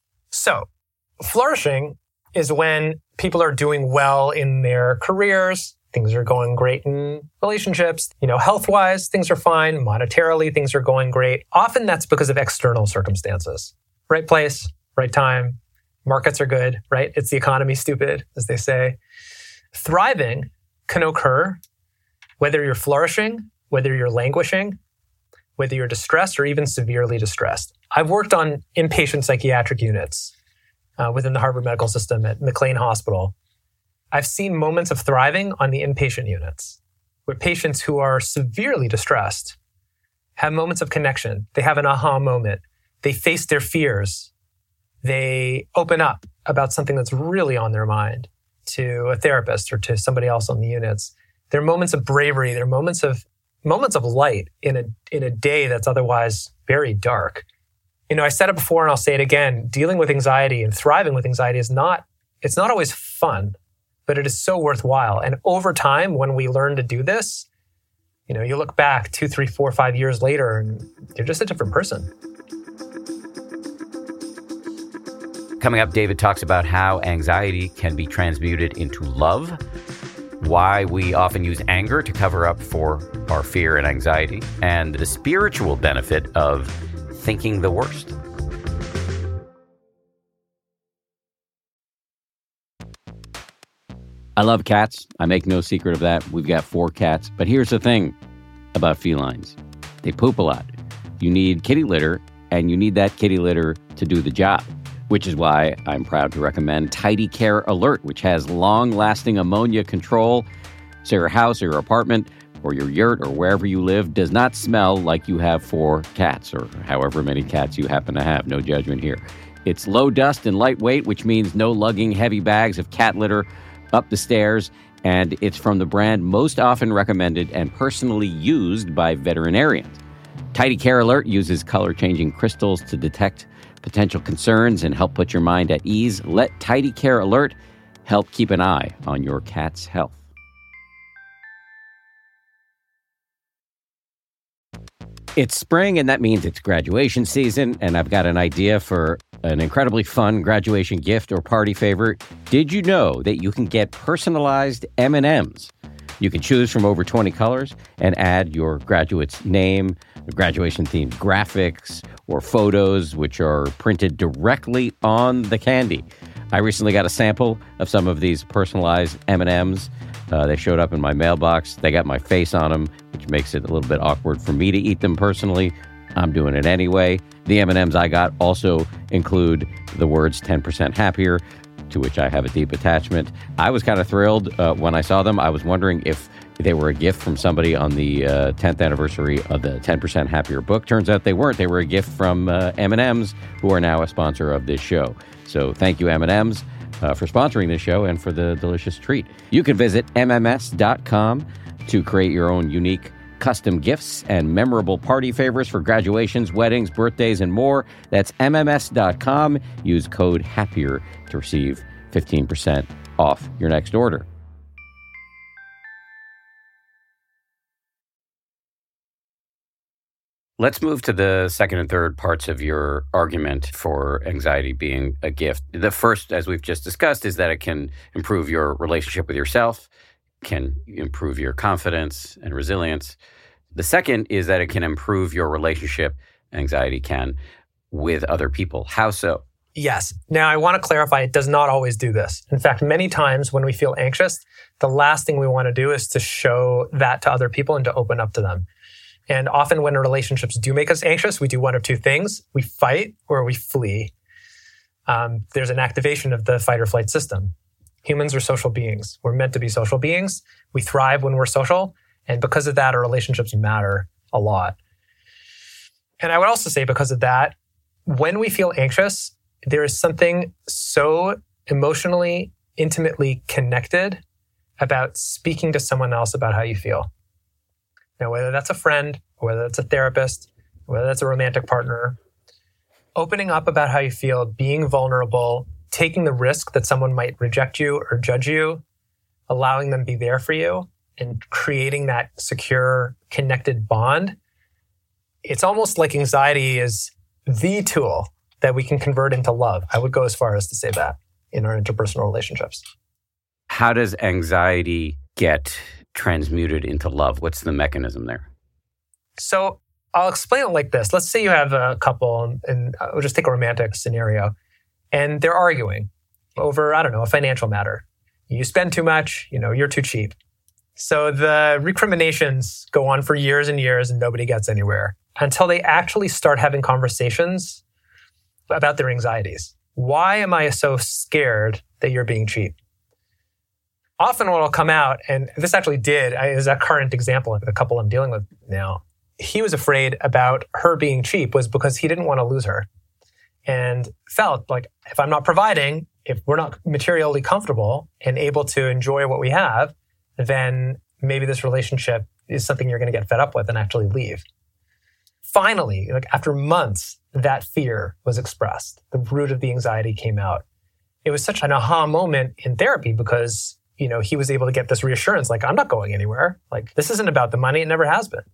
So flourishing is when people are doing well in their careers. Things are going great in relationships. You know, health-wise, things are fine. Monetarily, things are going great. Often that's because of external circumstances. Right place, right time. Markets are good, right? It's the economy, stupid, as they say. Thriving can occur whether you're flourishing, whether you're languishing, whether you're distressed or even severely distressed. I've worked on inpatient psychiatric units uh, within the Harvard Medical System at McLean Hospital. I've seen moments of thriving on the inpatient units where patients who are severely distressed have moments of connection. They have an aha moment. They face their fears. They open up about something that's really on their mind to a therapist or to somebody else on the units. There are moments of bravery. There are moments of moments of light in a in a day that's otherwise very dark. You know, I said it before and I'll say it again. Dealing with anxiety and thriving with anxiety is not, it's not always fun, but it is so worthwhile. And over time, when we learn to do this, You know, you look back two, three, four, five years later, and you're just a different person. Coming up, David talks about how anxiety can be transmuted into love, why we often use anger to cover up for our fear and anxiety, and the spiritual benefit of thinking the worst. I love cats. I make no secret of that. We've got four cats. But here's the thing about felines. They poop a lot. You need kitty litter, and you need that kitty litter to do the job, which is why I'm proud to recommend Tidy Care Alert, which has long-lasting ammonia control, so your house or your apartment or your yurt or wherever you live does not smell like you have four cats or however many cats you happen to have. No judgment here. It's low dust and lightweight, which means no lugging heavy bags of cat litter up the stairs, and it's from the brand most often recommended and personally used by veterinarians. Tidy Care Alert uses color-changing crystals to detect potential concerns and help put your mind at ease. Let Tidy Care Alert help keep an eye on your cat's health. It's spring, and that means it's graduation season, and I've got an idea for an incredibly fun graduation gift or party favor. Did you know that you can get personalized M and M's? You can choose from over twenty colors and add your graduate's name, graduation-themed graphics, or photos, which are printed directly on the candy. I recently got a sample of some of these personalized M and M's. Uh, they showed up in my mailbox. They got my face on them, which makes it a little bit awkward for me to eat them personally. I'm doing it anyway. The M and M's I got also include the words ten percent happier, to which I have a deep attachment. I was kind of thrilled uh, when I saw them. I was wondering if they were a gift from somebody on the uh, tenth anniversary of the ten percent Happier book. Turns out they weren't. They were a gift from uh, M and M's, who are now a sponsor of this show. So thank you, M and M's, uh, for sponsoring this show and for the delicious treat. You can visit M M S dot com to create your own unique custom gifts and memorable party favors for graduations, weddings, birthdays, and more. That's M M S dot com. Use code HAPPIER to receive fifteen percent off your next order. Let's move to the second and third parts of your argument for anxiety being a gift. The first, as we've just discussed, is that it can improve your relationship with yourself, can improve your confidence and resilience. The second is that it can improve your relationship, anxiety can, with other people. How so? Yes. Now, I want to clarify, it does not always do this. In fact, many times when we feel anxious, the last thing we want to do is to show that to other people and to open up to them. And often when relationships do make us anxious, we do one of two things. We fight or we flee. Um, there's an activation of the fight or flight system. Humans are social beings. We're meant to be social beings. We thrive when we're social. And because of that, our relationships matter a lot. And I would also say because of that, when we feel anxious, there is something so emotionally, intimately connected about speaking to someone else about how you feel. Now, whether that's a friend, or whether that's a therapist, whether that's a romantic partner, opening up about how you feel, being vulnerable, taking the risk that someone might reject you or judge you, allowing them to be there for you, and creating that secure, connected bond. It's almost like anxiety is the tool that we can convert into love. I would go as far as to say that in our interpersonal relationships. How does anxiety get transmuted into love? What's the mechanism there? So I'll explain it like this. Let's say you have a couple, and we'll just take a romantic scenario, and they're arguing over, I don't know, a financial matter. You spend too much, you know, you're too cheap. So the recriminations go on for years and years and nobody gets anywhere until they actually start having conversations about their anxieties. Why am I so scared that you're being cheap? Often what will come out, and this actually did, is a current example of the couple I'm dealing with now. He was afraid about her being cheap was because he didn't want to lose her and felt like if I'm not providing, if we're not materially comfortable and able to enjoy what we have, then maybe this relationship is something you're going to get fed up with and actually leave. Finally, like after months, that fear was expressed. The root of the anxiety came out. It was such an aha moment in therapy because you know, he was able to get this reassurance, like, I'm not going anywhere. Like, this isn't about the money. It never has been.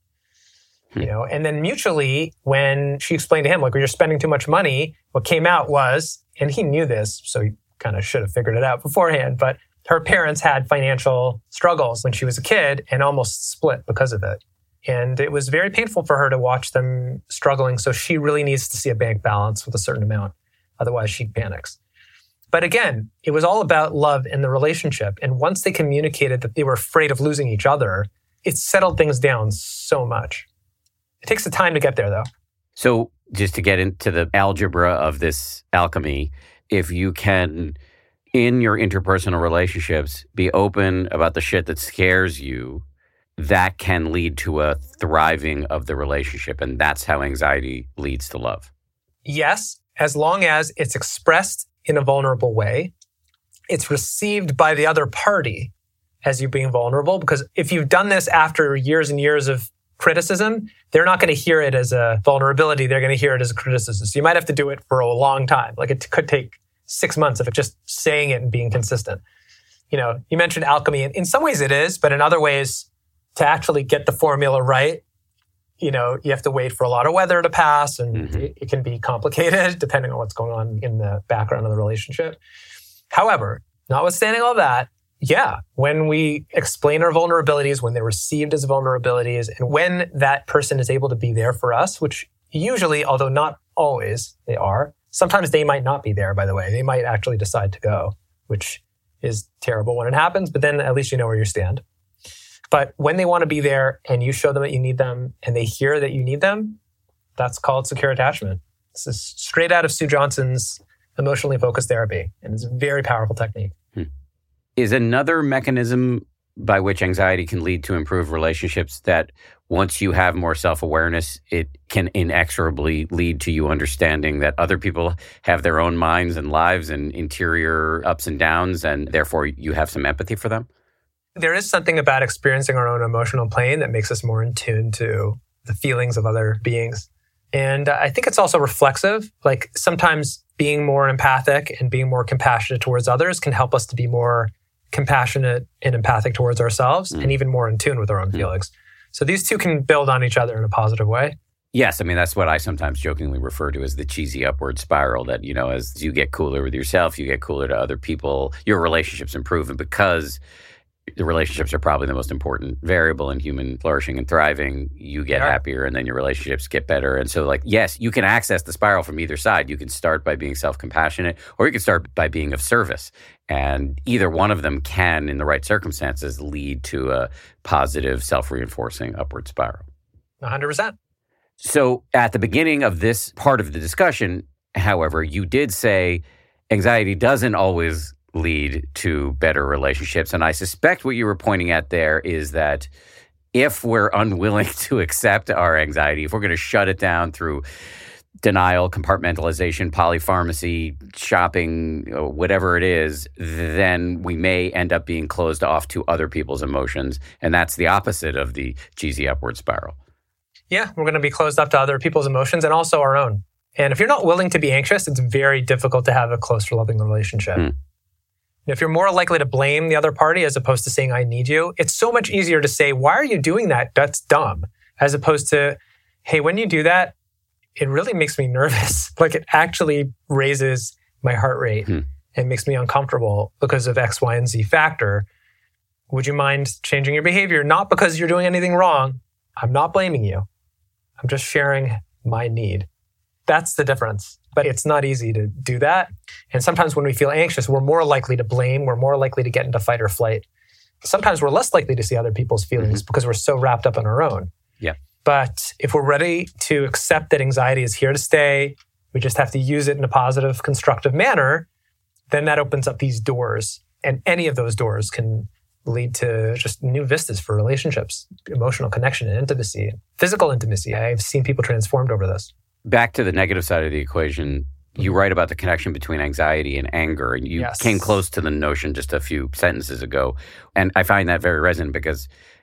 Hmm. You know, and then mutually, when she explained to him, like, you're spending too much money, what came out was, and he knew this, so he kind of should have figured it out beforehand, but her parents had financial struggles when she was a kid and almost split because of it. And it was very painful for her to watch them struggling. So she really needs to see a bank balance with a certain amount. Otherwise, she panics. But again, it was all about love in the relationship. And once they communicated that they were afraid of losing each other, it settled things down so much. It takes the time to get there, though. So just to get into the algebra of this alchemy, if you can, in your interpersonal relationships, be open about the shit that scares you, that can lead to a thriving of the relationship. And that's how anxiety leads to love. Yes, as long as it's expressed in a vulnerable way, it's received by the other party as you being vulnerable. Because if you've done this after years and years of criticism, they're not going to hear it as a vulnerability. They're going to hear it as a criticism. So you might have to do it for a long time. Like it could take six months of just saying it and being consistent. You know, you mentioned alchemy. And in some ways it is, but in other ways, to actually get the formula right, you know, you have to wait for a lot of weather to pass, and mm-hmm. it, it can be complicated depending on what's going on in the background of the relationship. However, notwithstanding all that, yeah, when we explain our vulnerabilities, when they're received as vulnerabilities, and when that person is able to be there for us, which usually, although not always, they are, sometimes they might not be there, by the way. They might actually decide to go, which is terrible when it happens, but then at least you know where you stand. But when they want to be there and you show them that you need them and they hear that you need them, that's called secure attachment. This is straight out of Sue Johnson's emotionally focused therapy. And it's a very powerful technique. Hmm. Is another mechanism by which anxiety can lead to improved relationships that once you have more self-awareness, it can inexorably lead to you understanding that other people have their own minds and lives and interior ups and downs, and therefore you have some empathy for them? There is something about experiencing our own emotional plane that makes us more in tune to the feelings of other beings. And I think it's also reflexive. Like sometimes being more empathic and being more compassionate towards others can help us to be more compassionate and empathic towards ourselves mm. and even more in tune with our own mm. feelings. So these two can build on each other in a positive way. Yes, I mean, that's what I sometimes jokingly refer to as the cheesy upward spiral, that, you know, as you get cooler with yourself, you get cooler to other people, your relationships improve. And because the relationships are probably the most important variable in human flourishing and thriving, you get happier and then your relationships get better. And so, like, yes, you can access the spiral from either side. You can start by being self-compassionate, or you can start by being of service. And either one of them can, in the right circumstances, lead to a positive, self-reinforcing upward spiral. one hundred percent. So at the beginning of this part of the discussion, however, you did say anxiety doesn't always lead to better relationships. And I suspect what you were pointing at there is that if we're unwilling to accept our anxiety, if we're going to shut it down through denial, compartmentalization, polypharmacy, shopping, whatever it is, then we may end up being closed off to other people's emotions. And that's the opposite of the cheesy upward spiral. Yeah, we're going to be closed up to other people's emotions and also our own. And if you're not willing to be anxious, it's very difficult to have a close, loving relationship. Mm. If you're more likely to blame the other party as opposed to saying, I need you, it's so much easier to say, why are you doing that? That's dumb. As opposed to, hey, when you do that, it really makes me nervous. Like it actually raises my heart rate hmm. and makes me uncomfortable because of X, Y, and Z factor. Would you mind changing your behavior? Not because you're doing anything wrong. I'm not blaming you. I'm just sharing my need. That's the difference. But it's not easy to do that. And sometimes when we feel anxious, we're more likely to blame. We're more likely to get into fight or flight. Sometimes we're less likely to see other people's feelings mm-hmm. because we're so wrapped up in our own. Yeah. But if we're ready to accept that anxiety is here to stay, we just have to use it in a positive, constructive manner, then that opens up these doors. And any of those doors can lead to just new vistas for relationships, emotional connection and intimacy, physical intimacy. I've seen people transformed over this. Back to the negative side of the equation, you mm-hmm. write about the connection between anxiety and anger, and you yes. came close to the notion just a few sentences ago. And I find that very resonant because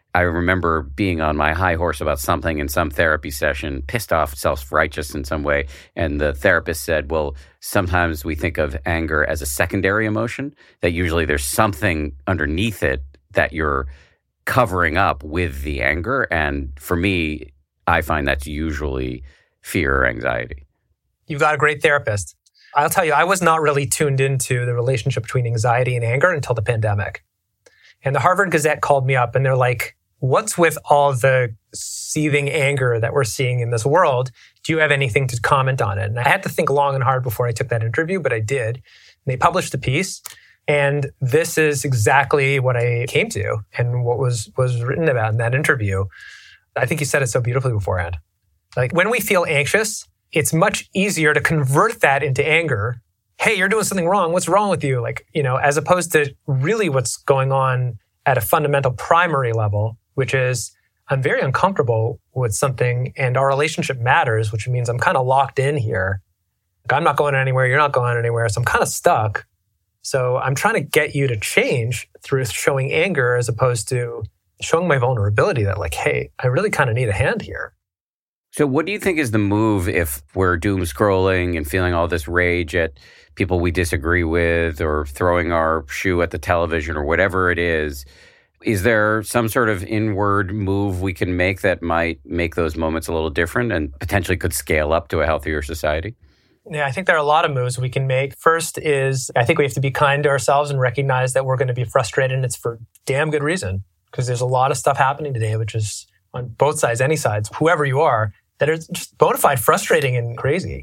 I remember being on my high horse about something in some therapy session, pissed off, self-righteous in some way. And the therapist said, well, sometimes we think of anger as a secondary emotion, that usually there's something underneath it that you're covering up with the anger. And for me, I find that's usually fear or anxiety. You've got a great therapist. I'll tell you, I was not really tuned into the relationship between anxiety and anger until the pandemic. And the Harvard Gazette called me up and they're like, what's with all the seething anger that we're seeing in this world? Do you have anything to comment on it? And I had to think long and hard before I took that interview, but I did. And they published the piece. And this is exactly what I came to and what was, was written about in that interview. I think you said it so beautifully beforehand. Like when we feel anxious, it's much easier to convert that into anger. Hey, you're doing something wrong. What's wrong with you? Like, you know, as opposed to really what's going on at a fundamental primary level, which is I'm very uncomfortable with something and our relationship matters, which means I'm kind of locked in here. Like, I'm not going anywhere. You're not going anywhere. So I'm kind of stuck. So I'm trying to get you to change through showing anger as opposed to showing my vulnerability that like, hey, I really kind of need a hand here. So what do you think is the move if we're doom scrolling and feeling all this rage at people we disagree with or throwing our shoe at the television or whatever it is? Is there some sort of inward move we can make that might make those moments a little different and potentially could scale up to a healthier society? Yeah, I think there are a lot of moves we can make. First is I think we have to be kind to ourselves and recognize that we're going to be frustrated, and it's for damn good reason, because there's a lot of stuff happening today, which is on both sides, any sides, whoever you are, that are just bona fide frustrating and crazy.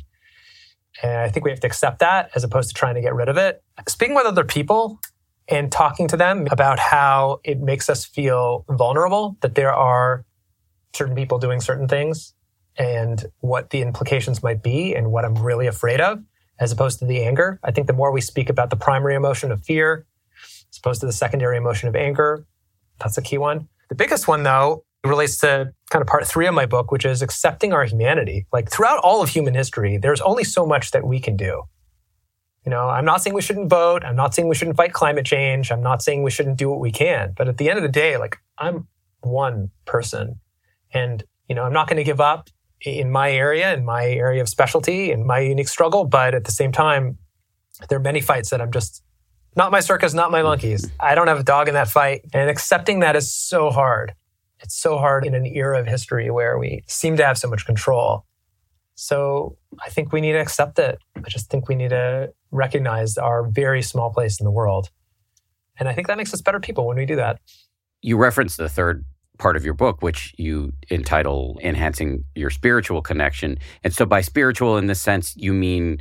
And I think we have to accept that as opposed to trying to get rid of it. Speaking with other people and talking to them about how it makes us feel vulnerable, that there are certain people doing certain things and what the implications might be and what I'm really afraid of, as opposed to the anger. I think the more we speak about the primary emotion of fear, as opposed to the secondary emotion of anger, that's a key one. The biggest one, though, relates to kind of part three of my book, which is accepting our humanity. Like throughout all of human history, there's only so much that we can do. You know, I'm not saying we shouldn't vote. I'm not saying we shouldn't fight climate change. I'm not saying we shouldn't do what we can. But at the end of the day, like I'm one person and, you know, I'm not going to give up in my area, in my area of specialty, in my unique struggle. But at the same time, there are many fights that I'm just not my circus, not my monkeys. I don't have a dog in that fight. And accepting that is so hard. It's so hard in an era of history where we seem to have so much control. So I think we need to accept it. I just think we need to recognize our very small place in the world. And I think that makes us better people when we do that. You referenced the third part of your book, which you entitle Enhancing Your Spiritual Connection. And so by spiritual in this sense, you mean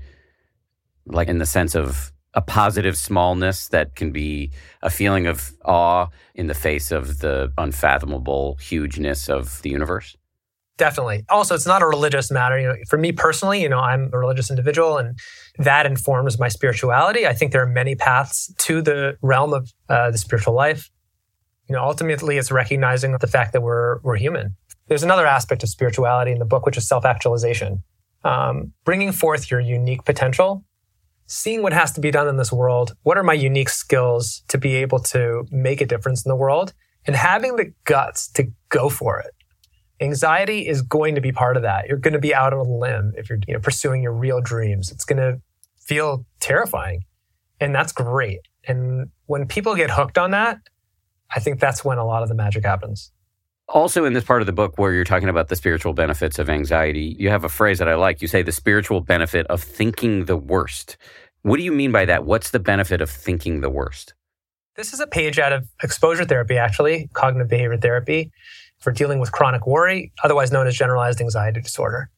like in the sense of a positive smallness that can be a feeling of awe in the face of the unfathomable hugeness of the universe? Definitely. Also, it's not a religious matter. You know, for me personally, you know, I'm a religious individual and that informs my spirituality. I think there are many paths to the realm of uh, the spiritual life. You know, ultimately, it's recognizing the fact that we're we're human. There's another aspect of spirituality in the book, which is self-actualization. Um, bringing forth your unique potential, seeing what has to be done in this world. What are my unique skills to be able to make a difference in the world? And having the guts to go for it. Anxiety is going to be part of that. You're going to be out on a limb if you're you know, pursuing your real dreams. It's going to feel terrifying. And that's great. And when people get hooked on that, I think that's when a lot of the magic happens. Also in this part of the book where you're talking about the spiritual benefits of anxiety, you have a phrase that I like. You say the spiritual benefit of thinking the worst. What do you mean by that? What's the benefit of thinking the worst? This is a page out of exposure therapy, actually, cognitive behavior therapy, for dealing with chronic worry, otherwise known as generalized anxiety disorder.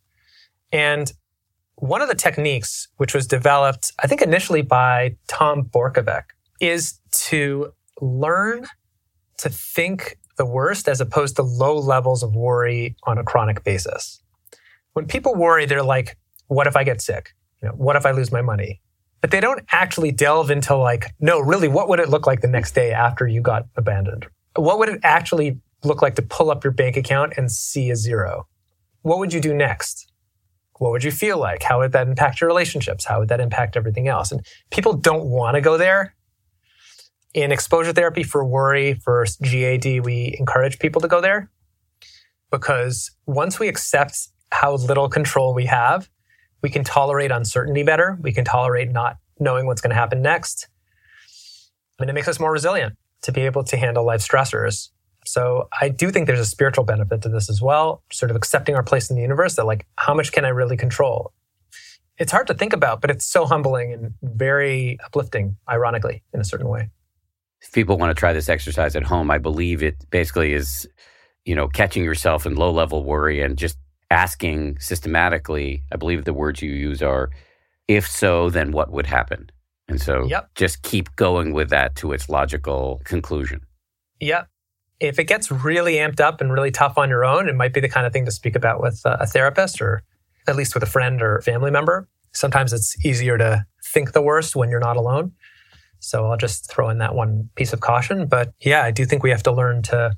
And one of the techniques, which was developed, I think initially by Tom Borkovec, is to learn to think the worst as opposed to low levels of worry on a chronic basis. When people worry, they're like, what if I get sick? You know, what if I lose my money? But they don't actually delve into like, no, really, what would it look like the next day after you got abandoned? What would it actually look like to pull up your bank account and see a zero? What would you do next? What would you feel like? How would that impact your relationships? How would that impact everything else? And people don't want to go there. In exposure therapy for worry, for G A D, we encourage people to go there because once we accept how little control we have, we can tolerate uncertainty better. We can tolerate not knowing what's going to happen next. And it makes us more resilient to be able to handle life stressors. So I do think there's a spiritual benefit to this as well, sort of accepting our place in the universe that like, how much can I really control? It's hard to think about, but it's so humbling and very uplifting, ironically, in a certain way. If people want to try this exercise at home, I believe it basically is, you know, catching yourself in low-level worry and just asking systematically, I believe the words you use are, if so, then what would happen? And so yep. just keep going with that to its logical conclusion. Yep. If it gets really amped up and really tough on your own, it might be the kind of thing to speak about with a therapist or at least with a friend or family member. Sometimes it's easier to think the worst when you're not alone. So I'll just throw in that one piece of caution. But yeah, I do think we have to learn to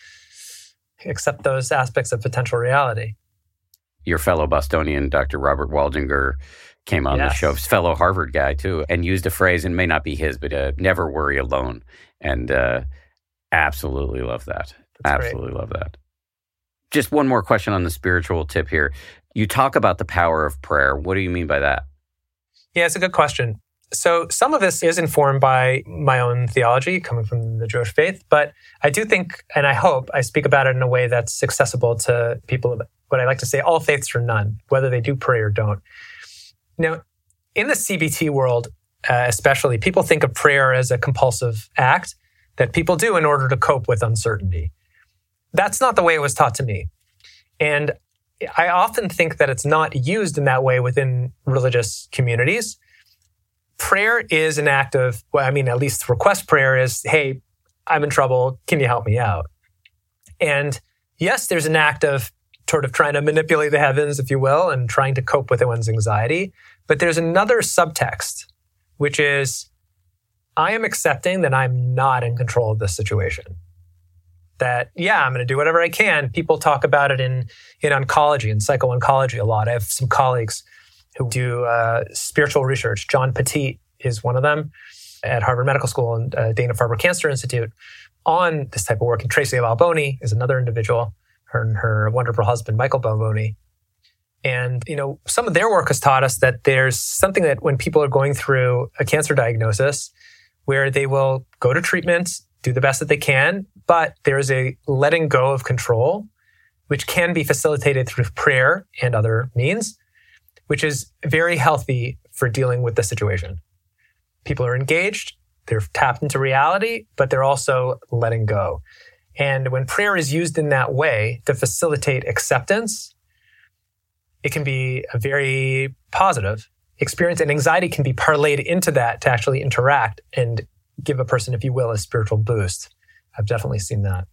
accept those aspects of potential reality. Your fellow Bostonian, Doctor Robert Waldinger, came on yes. the show, his fellow Harvard guy too, and used a phrase, and it may not be his, but uh, never worry alone. And uh, absolutely love that. That's absolutely great. love that. Just one more question on the spiritual tip here. You talk about the power of prayer. What do you mean by that? Yeah, it's a good question. So some of this is informed by my own theology coming from the Jewish faith, but I do think, and I hope, I speak about it in a way that's accessible to people, what I like to say, all faiths or none, whether they do pray or don't. Now, in the C B T world, uh, especially, people think of prayer as a compulsive act that people do in order to cope with uncertainty. That's not the way it was taught to me. And I often think that it's not used in that way within religious communities. Prayer is an act of, well, I mean, at least request prayer is, hey, I'm in trouble. Can you help me out? And yes, there's an act of sort of trying to manipulate the heavens, if you will, and trying to cope with one's anxiety. But there's another subtext, which is, I am accepting that I'm not in control of this situation. That, yeah, I'm going to do whatever I can. People talk about it in, in oncology and psycho-oncology a lot. I have some colleagues who do uh, spiritual research. John Petit is one of them at Harvard Medical School and uh, Dana-Farber Cancer Institute on this type of work. And Tracy Balboni is another individual, her and her wonderful husband, Michael Balboni. And, you know, some of their work has taught us that there's something that when people are going through a cancer diagnosis where they will go to treatment, do the best that they can, but there's a letting go of control, which can be facilitated through prayer and other means, which is very healthy for dealing with the situation. People are engaged, they're tapped into reality, but they're also letting go. And when prayer is used in that way to facilitate acceptance, it can be a very positive experience, and anxiety can be parlayed into that to actually interact and give a person, if you will, a spiritual boost. I've definitely seen that.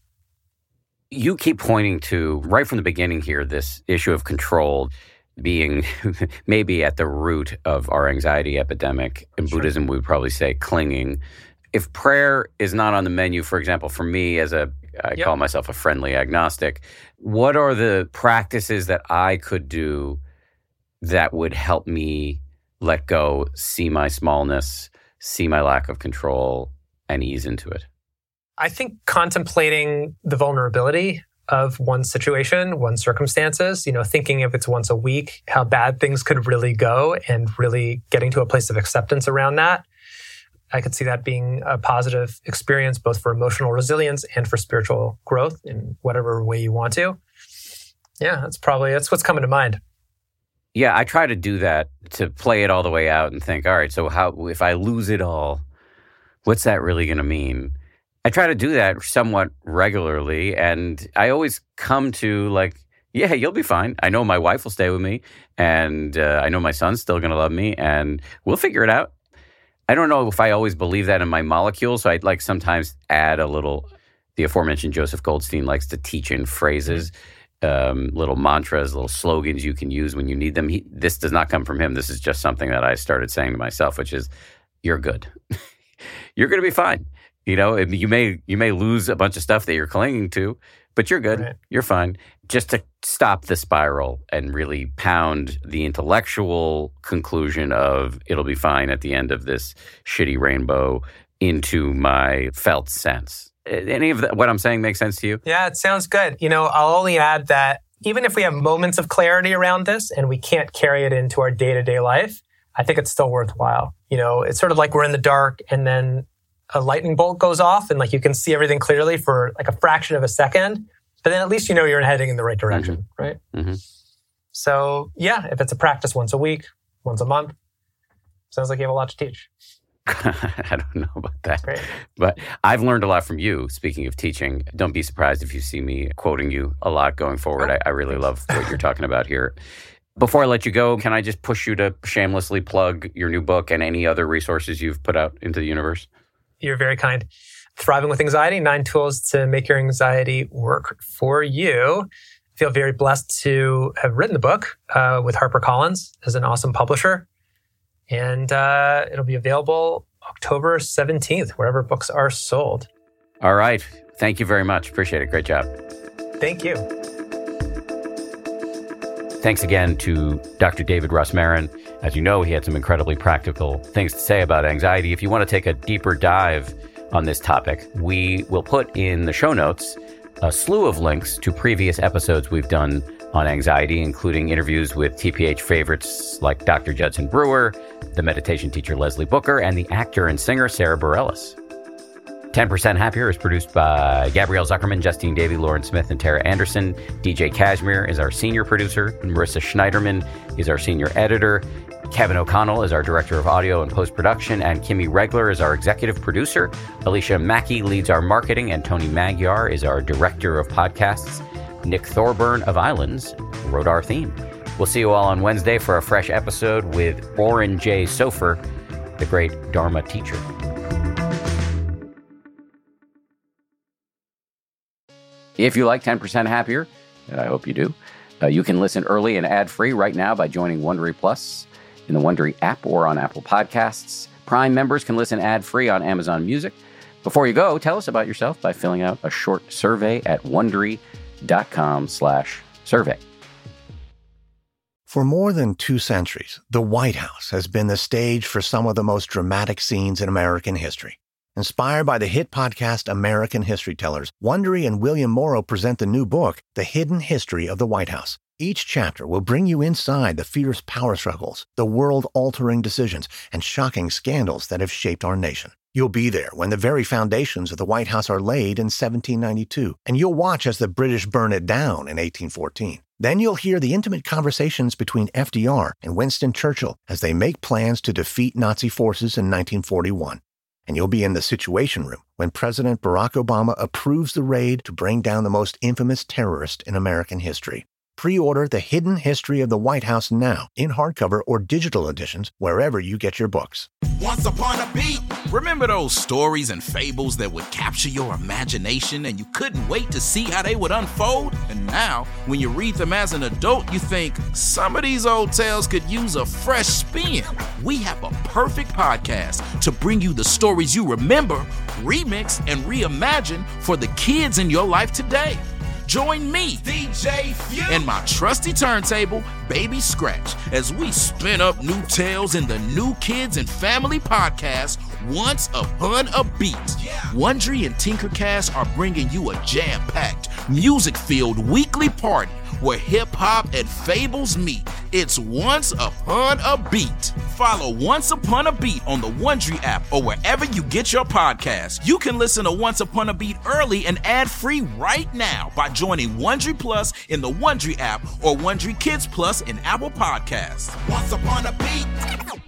You keep pointing to, right from the beginning here, this issue of control being maybe at the root of our anxiety epidemic. In Sure. Buddhism, we would probably say clinging. If prayer is not on the menu, for example, for me as a, I Yep. call myself a friendly agnostic, what are the practices that I could do that would help me let go, see my smallness, see my lack of control, and ease into it? I think contemplating the vulnerability of one's situation, one's circumstances, you know, thinking if it's once a week, how bad things could really go and really getting to a place of acceptance around that. I could see that being a positive experience, both for emotional resilience and for spiritual growth in whatever way you want to. Yeah, that's probably, that's what's coming to mind. Yeah, I try to do that, to play it all the way out and think, all right, so how, if I lose it all, what's that really going to mean? I try to do that somewhat regularly, and I always come to like, yeah, you'll be fine. I know my wife will stay with me, and uh, I know my son's still going to love me, and we'll figure it out. I don't know if I always believe that in my molecules, so I'd like sometimes add a little, the aforementioned Joseph Goldstein likes to teach in phrases, um, little mantras, little slogans you can use when you need them. He, this does not come from him. This is just something that I started saying to myself, which is, you're good. You're going to be fine. You know, you may you may lose a bunch of stuff that you're clinging to, but you're good. Right. You're fine. Just to stop the spiral and really pound the intellectual conclusion of it'll be fine at the end of this shitty rainbow into my felt sense. Any of that, what I'm saying makes sense to you? Yeah, it sounds good. You know, I'll only add that even if we have moments of clarity around this and we can't carry it into our day-to-day life, I think it's still worthwhile. You know, it's sort of like we're in the dark and then a lightning bolt goes off and like you can see everything clearly for like a fraction of a second, but then at least you know you're heading in the right direction, mm-hmm. right? Mm-hmm. So yeah, if it's a practice once a week, once a month, sounds like you have a lot to teach. I don't know about that. Great. But I've learned a lot from you. Speaking of teaching, don't be surprised if you see me quoting you a lot going forward. I, I really love what you're talking about here. Before I let you go, can I just push you to shamelessly plug your new book and any other resources you've put out into the universe? You're very kind. Thriving with Anxiety, Nine Tools to Make Your Anxiety Work for You. I feel very blessed to have written the book uh, with HarperCollins as an awesome publisher. And uh, it'll be available October seventeenth, wherever books are sold. All right. Thank you very much. Appreciate it. Great job. Thank you. Thanks again to Doctor David Rosmarin. As you know, he had some incredibly practical things to say about anxiety. If you want to take a deeper dive on this topic, we will put in the show notes a slew of links to previous episodes we've done on anxiety, including interviews with T P H favorites like Doctor Judson Brewer, the meditation teacher Leslie Booker, and the actor and singer Sarah Bareilles. ten percent Happier is produced by Gabrielle Zuckerman, Justine Davey, Lauren Smith, and Tara Anderson. D J Kashmir is our senior producer. Marissa Schneiderman is our senior editor. Kevin O'Connell is our director of audio and post-production, and Kimmy Regler is our executive producer. Alicia Mackey leads our marketing, and Tony Magyar is our director of podcasts. Nick Thorburn of Islands wrote our theme. We'll see you all on Wednesday for a fresh episode with Oren J. Sofer, the great Dharma teacher. If you like ten percent Happier, and I hope you do, uh, you can listen early and ad-free right now by joining Wondery Plus in the Wondery app or on Apple Podcasts. Prime members can listen ad-free on Amazon Music. Before you go, tell us about yourself by filling out a short survey at Wondery.com slash survey. For more than two centuries, the White House has been the stage for some of the most dramatic scenes in American history. Inspired by the hit podcast American History Tellers, Wondery and William Morrow present the new book, The Hidden History of the White House. Each chapter will bring you inside the fierce power struggles, the world-altering decisions, and shocking scandals that have shaped our nation. You'll be there when the very foundations of the White House are laid in seventeen ninety-two, and you'll watch as the British burn it down in eighteen fourteen. Then you'll hear the intimate conversations between F D R and Winston Churchill as they make plans to defeat Nazi forces in nineteen forty-one. And you'll be in the Situation Room when President Barack Obama approves the raid to bring down the most infamous terrorist in American history. Pre-order The Hidden History of the White House now in hardcover or digital editions wherever you get your books. Once upon a beat. Remember those stories and fables that would capture your imagination and you couldn't wait to see how they would unfold? And now, when you read them as an adult, you think, some of these old tales could use a fresh spin. We have a perfect podcast to bring you the stories you remember, remix, and reimagine for the kids in your life today. Join me, D J Few, and my trusty turntable, Baby Scratch, as we spin up new tales in the New Kids and Family podcast, Once Upon a Beat. Yeah. Wondery and Tinkercast are bringing you a jam-packed, music-filled weekly party where hip-hop and fables meet. It's Once Upon a Beat. Follow Once Upon a Beat on the Wondery app or wherever you get your podcasts. You can listen to Once Upon a Beat early and ad-free right now by joining Wondery Plus in the Wondery app or Wondery Kids Plus in Apple Podcasts. Once Upon a Beat.